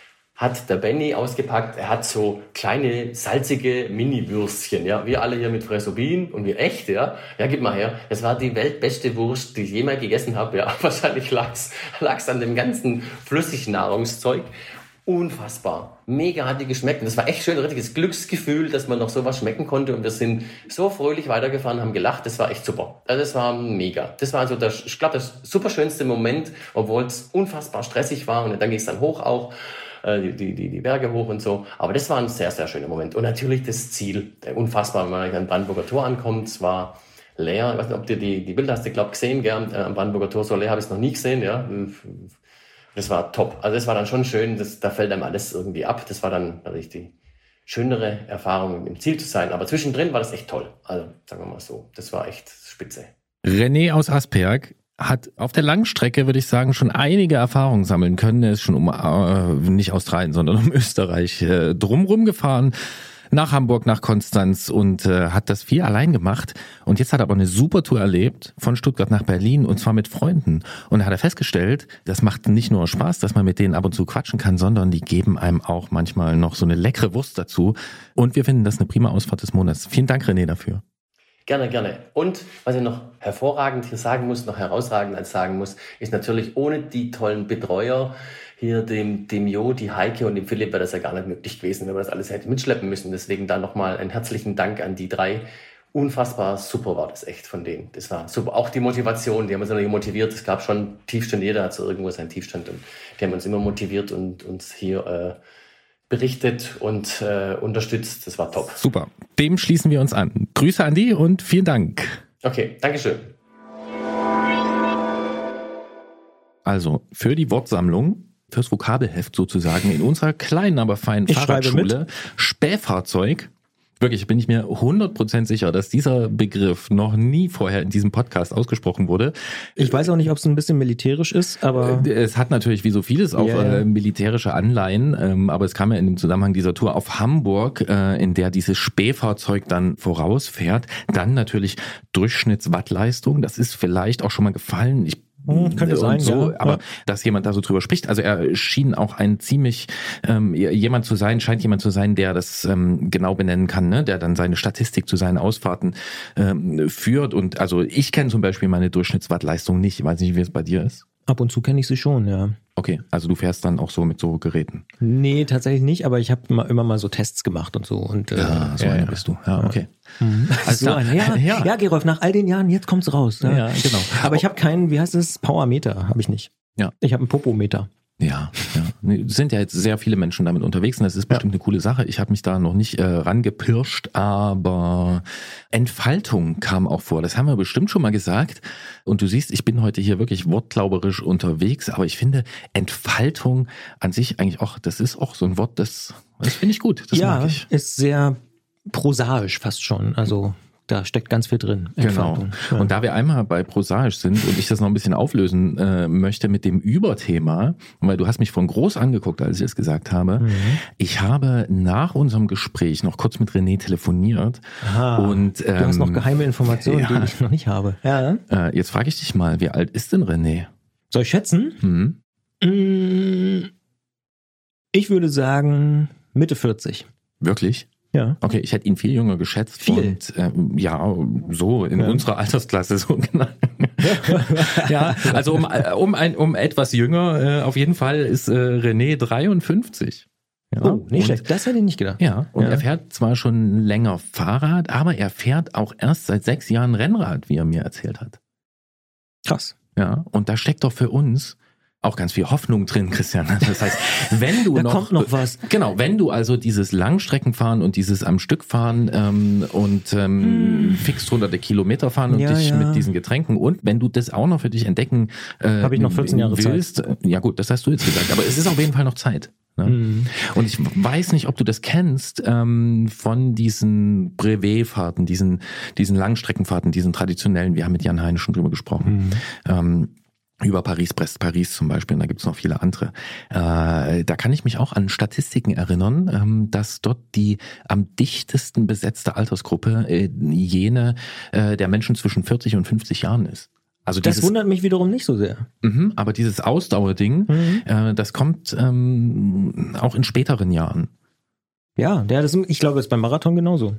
hat der Benny ausgepackt, er hat so kleine, salzige Mini-Würstchen, ja. Wir alle hier mit Fresubin und wir echt, ja. Ja, gib mal her. Das war die weltbeste Wurst, die ich jemals gegessen habe, ja. Wahrscheinlich lag's, lag's an dem ganzen Flüssignahrungszeug. Unfassbar. Mega hat die geschmeckt. Und das war echt schön, ein richtiges Glücksgefühl, dass man noch sowas schmecken konnte. Und wir sind so fröhlich weitergefahren, haben gelacht. Das war echt super. Also das war mega. Das war also, der, ich glaube, das super schönste Moment, obwohl es unfassbar stressig war. Und dann ging es dann hoch auch. Die, die, die, die Berge hoch und so. Aber das war ein sehr, sehr schöner Moment. Und natürlich das Ziel. Unfassbar, wenn man an Brandenburger Tor ankommt. Es war leer. Ich weiß nicht, ob du die, die Bilder hast, du glaub gesehen, gell? Am Brandenburger Tor so leer habe ich es noch nie gesehen, ja. Das war top. Also das war dann schon schön. Das, da fällt einem alles irgendwie ab. Das war dann natürlich die schönere Erfahrung, im Ziel zu sein. Aber zwischendrin war das echt toll. Also sagen wir mal so. Das war echt spitze. René aus Asperg hat auf der Langstrecke, würde ich sagen, schon einige Erfahrungen sammeln können. Er ist schon um, äh, nicht Australien, sondern um Österreich äh, drumrum gefahren, nach Hamburg, nach Konstanz und äh, hat das viel allein gemacht. Und jetzt hat er aber eine super Tour erlebt, von Stuttgart nach Berlin und zwar mit Freunden. Und da hat er festgestellt, das macht nicht nur Spaß, dass man mit denen ab und zu quatschen kann, sondern die geben einem auch manchmal noch so eine leckere Wurst dazu. Und wir finden das eine prima Ausfahrt des Monats. Vielen Dank, René, dafür. Gerne, gerne. Und was ich noch hervorragend hier sagen muss, noch herausragend als sagen muss, ist natürlich ohne die tollen Betreuer, hier dem, dem Jo, die Heike und dem Philipp wäre das ja gar nicht möglich gewesen, wenn wir das alles hätten mitschleppen müssen. Deswegen dann nochmal einen herzlichen Dank an die drei. Unfassbar super war das echt von denen. Das war super. Auch die Motivation, die haben uns natürlich motiviert. Es gab schon Tiefstand, jeder hat so irgendwo seinen Tiefstand und die haben uns immer motiviert und uns hier äh, berichtet und äh, unterstützt. Das war top. Super. Dem schließen wir uns an. Grüße an die und vielen Dank. Okay, Dankeschön. Also für die Wortsammlung, fürs Vokabelheft sozusagen in unserer kleinen, aber feinen ich Fahrradschule, Spähfahrzeug. Wirklich, bin ich mir hundert Prozent sicher, dass dieser Begriff noch nie vorher in diesem Podcast ausgesprochen wurde. Ich weiß auch nicht, ob es ein bisschen militärisch ist, aber... Es hat natürlich wie so vieles auch ja, ja. Äh, militärische Anleihen, ähm, aber es kam ja in dem Zusammenhang dieser Tour auf Hamburg, äh, in der dieses Spähfahrzeug dann vorausfährt. Dann natürlich Durchschnittswattleistung, das ist vielleicht auch schon mal gefallen. Ich Hm, könnte sein, so, ja. aber Ja. dass jemand da so drüber spricht, also er schien auch ein ziemlich, ähm, jemand zu sein, scheint jemand zu sein, der das ähm, genau benennen kann, ne? Der dann seine Statistik zu seinen Ausfahrten ähm, führt und also ich kenne zum Beispiel meine Durchschnittswattleistung nicht, ich weiß nicht, wie es bei dir ist. Ab und zu kenne ich sie schon, ja. Okay, also du fährst dann auch so mit so Geräten. Nee, tatsächlich nicht, aber ich habe immer, immer mal so Tests gemacht und so. Und, äh, Ja, so ja, einer ja. bist du. Ja, okay. Mhm. Alles So klar. ein, ja, Ja. ja. Gerolf, nach all den Jahren, jetzt kommt's raus. Ne? Ja, genau. Aber ich habe keinen, wie heißt es, Powermeter, habe ich nicht. Ja. Ich habe einen Popometer. Ja, ja. Nee, es sind ja jetzt sehr viele Menschen damit unterwegs und das ist bestimmt eine coole Sache. Ich habe mich da noch nicht äh, rangepirscht, aber Entfaltung kam auch vor. Das haben wir bestimmt schon mal gesagt. Und du siehst, ich bin heute hier wirklich wortklauberisch unterwegs, aber ich finde Entfaltung an sich eigentlich auch, das ist auch so ein Wort, das, das finde ich gut. Das ja, mag ich. ist sehr prosaisch fast schon. Also da steckt ganz viel drin. Genau. Entfaltung. Ja. Und da wir einmal bei prosaisch sind und ich das noch ein bisschen auflösen äh, möchte mit dem Überthema, weil du hast mich von groß angeguckt, als ich es gesagt habe. Mhm. Ich habe nach unserem Gespräch noch kurz mit René telefoniert. Aha. Und, ähm, du hast noch geheime Informationen, ja. die ich noch nicht habe. Ja. Äh, jetzt frage ich dich mal, wie alt ist denn René? Soll ich schätzen? Hm? Mm, Ich würde sagen Mitte vierzig. Wirklich? Ja. Okay, ich hätte ihn viel jünger geschätzt. Viel? Und ähm, ja, so in Ja. unserer Altersklasse. So genau. Ja, also um, äh, um, ein, um etwas jünger äh, auf jeden Fall ist äh, René dreiundfünfzig. Ja, Oh, nicht und, schlecht. Das hätte ich nicht gedacht. Ja, und Ja. er fährt zwar schon länger Fahrrad, aber er fährt auch erst seit sechs Jahren Rennrad, wie er mir erzählt hat. Krass. Ja, und da steckt doch für uns auch ganz viel Hoffnung drin, Christian. Das heißt, wenn du Da noch, kommt noch was. Genau, wenn du also dieses Langstreckenfahren und dieses am Stück fahren ähm, und ähm, Hm. fix hunderte Kilometer fahren und Ja, dich ja. mit diesen Getränken und wenn du das auch noch für dich entdecken äh, Hab ich noch vierzehn Jahre Zeit. willst, äh, ja gut, das hast du jetzt gesagt, aber es ist auf jeden Fall noch Zeit. Ne? Mhm. Und ich weiß nicht, ob du das kennst ähm, von diesen Brevetfahrten, diesen diesen Langstreckenfahrten, diesen traditionellen. Wir haben mit Jan Heine schon drüber gesprochen. Mhm. Ähm, über Paris-Brest-Paris zum Beispiel, und da gibt's noch viele andere. Äh, da kann ich mich auch an Statistiken erinnern, ähm, dass dort die am dichtesten besetzte Altersgruppe äh, jene äh, der Menschen zwischen vierzig und fünfzig Jahren ist. Also Das dieses, wundert mich wiederum nicht so sehr. mhm, aber dieses Ausdauerding, Mhm. äh, das kommt ähm, auch in späteren Jahren. Ja, der, das, ich glaube, das ist beim Marathon genauso.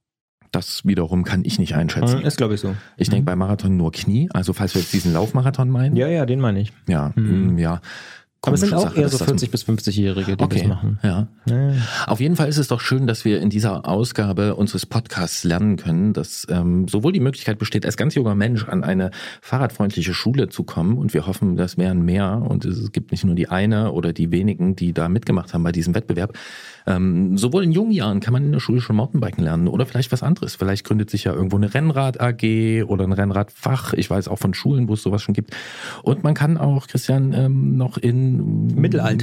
Das wiederum kann ich nicht einschätzen. Ist, glaube ich, so. Ich denke bei Marathon nur Knie, also falls wir jetzt diesen Laufmarathon meinen. Ja, ja, den meine ich. Ja, Mhm. mh, ja. Aber es sind Komische auch Sache, eher dass so das- vierzig bis fünfzig-Jährige, die Okay, das machen. ja. Ja, ja. Auf jeden Fall ist es doch schön, dass wir in dieser Ausgabe unseres Podcasts lernen können, dass ähm, sowohl die Möglichkeit besteht, als ganz junger Mensch an eine fahrradfreundliche Schule zu kommen und wir hoffen, das wären mehr und es gibt nicht nur die eine oder die wenigen, die da mitgemacht haben bei diesem Wettbewerb. Ähm, sowohl in jungen Jahren kann man in der Schule schon Mountainbiken lernen oder vielleicht was anderes. Vielleicht gründet sich ja irgendwo eine Rennrad-A G oder ein Rennradfach. Ich weiß auch von Schulen, wo es sowas schon gibt. Und man kann auch, Christian, ähm, noch in Mittelalt.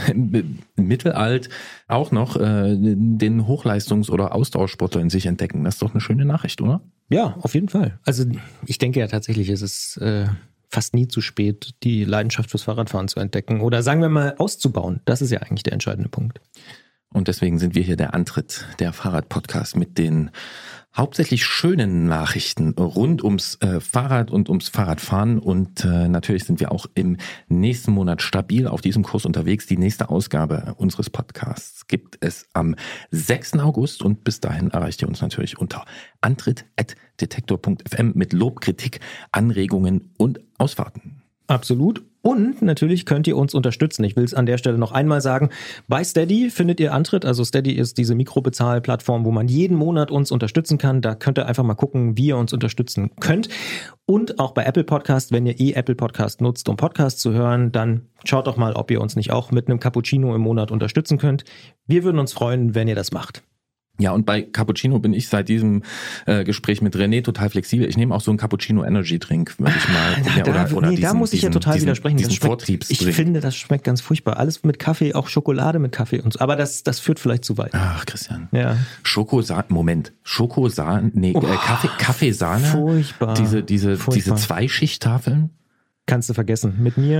Mittelalt auch noch äh, den Hochleistungs- oder Ausdauersportler in sich entdecken. Das ist doch eine schöne Nachricht, oder? Ja, auf jeden Fall. Also ich denke ja tatsächlich, es ist äh, fast nie zu spät, die Leidenschaft fürs Fahrradfahren zu entdecken oder sagen wir mal auszubauen. Das ist ja eigentlich der entscheidende Punkt. Und deswegen sind wir hier der Antritt, der Fahrrad-Podcast mit den hauptsächlich schönen Nachrichten rund ums äh, Fahrrad und ums Fahrradfahren. Und äh, natürlich sind wir auch im nächsten Monat stabil auf diesem Kurs unterwegs. Die nächste Ausgabe unseres Podcasts gibt es am sechsten August und bis dahin erreicht ihr uns natürlich unter antritt at detektor punkt f m mit Lob, Kritik, Anregungen und Ausfahrten. Absolut. Und natürlich könnt ihr uns unterstützen. Ich will es an der Stelle noch einmal sagen. Bei Steady findet ihr Antritt. Also Steady ist diese Mikrobezahlplattform, wo man jeden Monat uns unterstützen kann. Da könnt ihr einfach mal gucken, wie ihr uns unterstützen könnt. Und auch bei Apple Podcast, wenn ihr eh Apple Podcast nutzt, um Podcasts zu hören, dann schaut doch mal, ob ihr uns nicht auch mit einem Cappuccino im Monat unterstützen könnt. Wir würden uns freuen, wenn ihr das macht. Ja, und bei Cappuccino bin ich seit diesem äh, Gespräch mit René total flexibel. Ich nehme auch so einen Cappuccino Energy Drink, würde ich mal. Da, ja, da, nee, da muss ich ja total diesen, widersprechen. Diesen Das schmeckt, Vortriebsdrink. ich finde, das schmeckt ganz furchtbar. Alles mit Kaffee, auch Schokolade mit Kaffee und so. Aber das, das führt vielleicht zu weit. Ach, Christian. Ja. Schokosahne, Moment. Schokosahne, nee, Oh, äh, Kaffee, Kaffeesahne. Furchtbar. Diese, diese, Furchtbar. diese Zweischichttafeln. Kannst du vergessen. Mit mir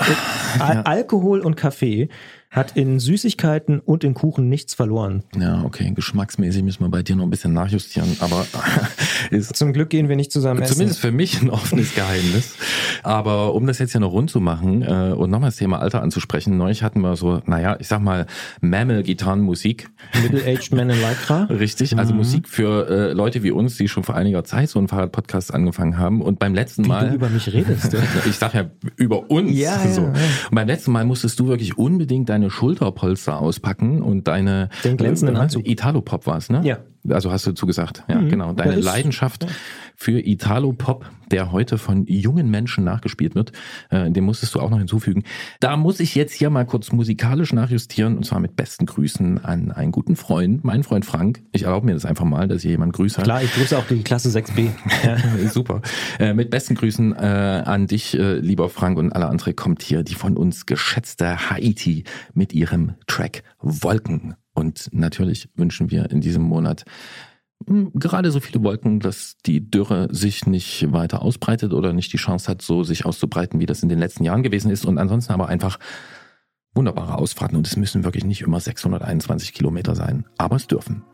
Al- Alkohol und Kaffee hat in Süßigkeiten und in Kuchen nichts verloren. Ja, okay, geschmacksmäßig müssen wir bei dir noch ein bisschen nachjustieren, aber ist Zum Glück gehen wir nicht zusammen zumindest essen. für mich ein offenes Geheimnis. Aber um das jetzt ja noch rund zu machen äh, und nochmal das Thema Alter anzusprechen, neulich hatten wir so, naja, ich sag mal, Mammal-Gitarrenmusik. Middle-aged Man in Lycra. Richtig, also Mhm. Musik für äh, Leute wie uns, die schon vor einiger Zeit so einen Fahrrad-Podcast angefangen haben. Und beim letzten Wie Mal... du über mich redest. Ja. Ich sag ja über uns. Ja, ja, so. ja. Und beim letzten Mal musstest du wirklich unbedingt deine Schulterpolster auspacken und deine Den glänzenden äh, Anzug. Italo-Pop war es, ne? Ja. Also hast du zugesagt. Ja, Mhm. genau. Deine Ja, ist- Leidenschaft für Italo-Pop, der heute von jungen Menschen nachgespielt wird, äh, den musstest du auch noch hinzufügen. Da muss ich jetzt hier mal kurz musikalisch nachjustieren und zwar mit besten Grüßen an einen guten Freund, meinen Freund Frank. Ich erlaube mir das einfach mal, dass hier jemand grüßt. Klar, ich grüße auch die Klasse sechs b. Ja. Super. Äh, mit besten Grüßen äh, an dich, äh, lieber Frank, und alle andere kommt hier die von uns geschätzte Haiti mit ihrem Track Wolken. Und natürlich wünschen wir in diesem Monat mh, gerade so viele Wolken, dass die Dürre sich nicht weiter ausbreitet oder nicht die Chance hat, so sich auszubreiten, wie das in den letzten Jahren gewesen ist. Und ansonsten aber einfach wunderbare Ausfahrten. Und es müssen wirklich nicht immer sechshunderteinundzwanzig Kilometer sein, aber es dürfen.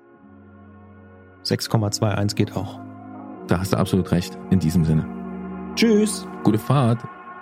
sechs Komma einundzwanzig geht auch. Da hast du absolut recht. In diesem Sinne. Tschüss. Gute Fahrt.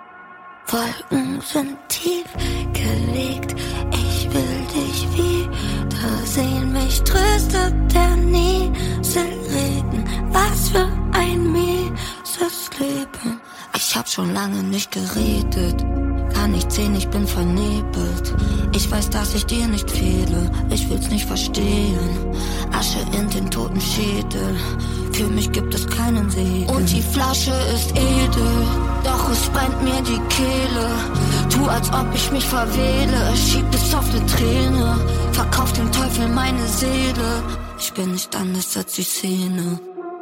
Wolken sind tief gelegt, ich will dich wieder sehen, mich tröstet der Nieselregen, was für ein mieses Leben. Ich hab schon lange nicht geredet, kann nicht sehen, ich bin vernebelt. Ich weiß, dass ich dir nicht fehle, ich will's nicht verstehen. Asche in den toten Schädel, für mich gibt es keinen Segen. Und die Flasche ist edel, doch es brennt mir die Kehle. Tu, als ob ich mich verwähle, schieb es auf ne Träne. Verkauf dem Teufel meine Seele, ich bin nicht anders als die Szene.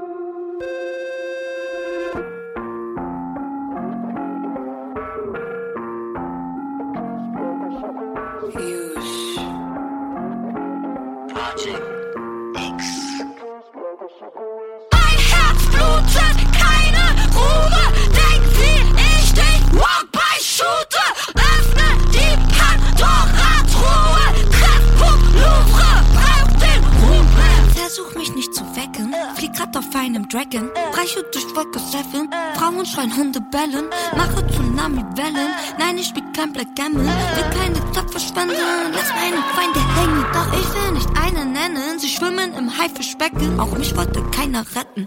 Mein Herz blutet, keine Ruhe. Denk, wie ich dich walk by shoote. Öffne die Pandora-Truhe. Treffpunkt Louvre, brauch den Ruhm. Versuch mich nicht zu wecken. Flieg grad auf einem Dragon. Reiche durch Wolke sieben. Frauen schreien, Hunde bellen. Mache Tsunami-Wellen. Nein, ich spiel kein Blackgammon. Will keine Zeit verschwenden. Lass meine Feinde hängen. Doch ich will nicht einen nennen. Sie schwimmen im Haifischbecken. Auch mich wollte keiner retten.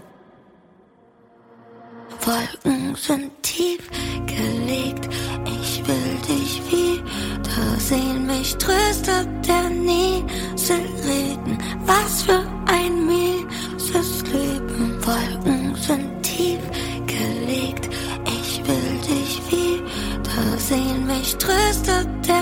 Wolken sind tief gelegt. Ich will dich wiedersehen. Mich tröstet der Nieselregen. Was für ein mieses Leben. Wolken sind tief gelegt. Ich will dich wiedersehen. Mich tröstet der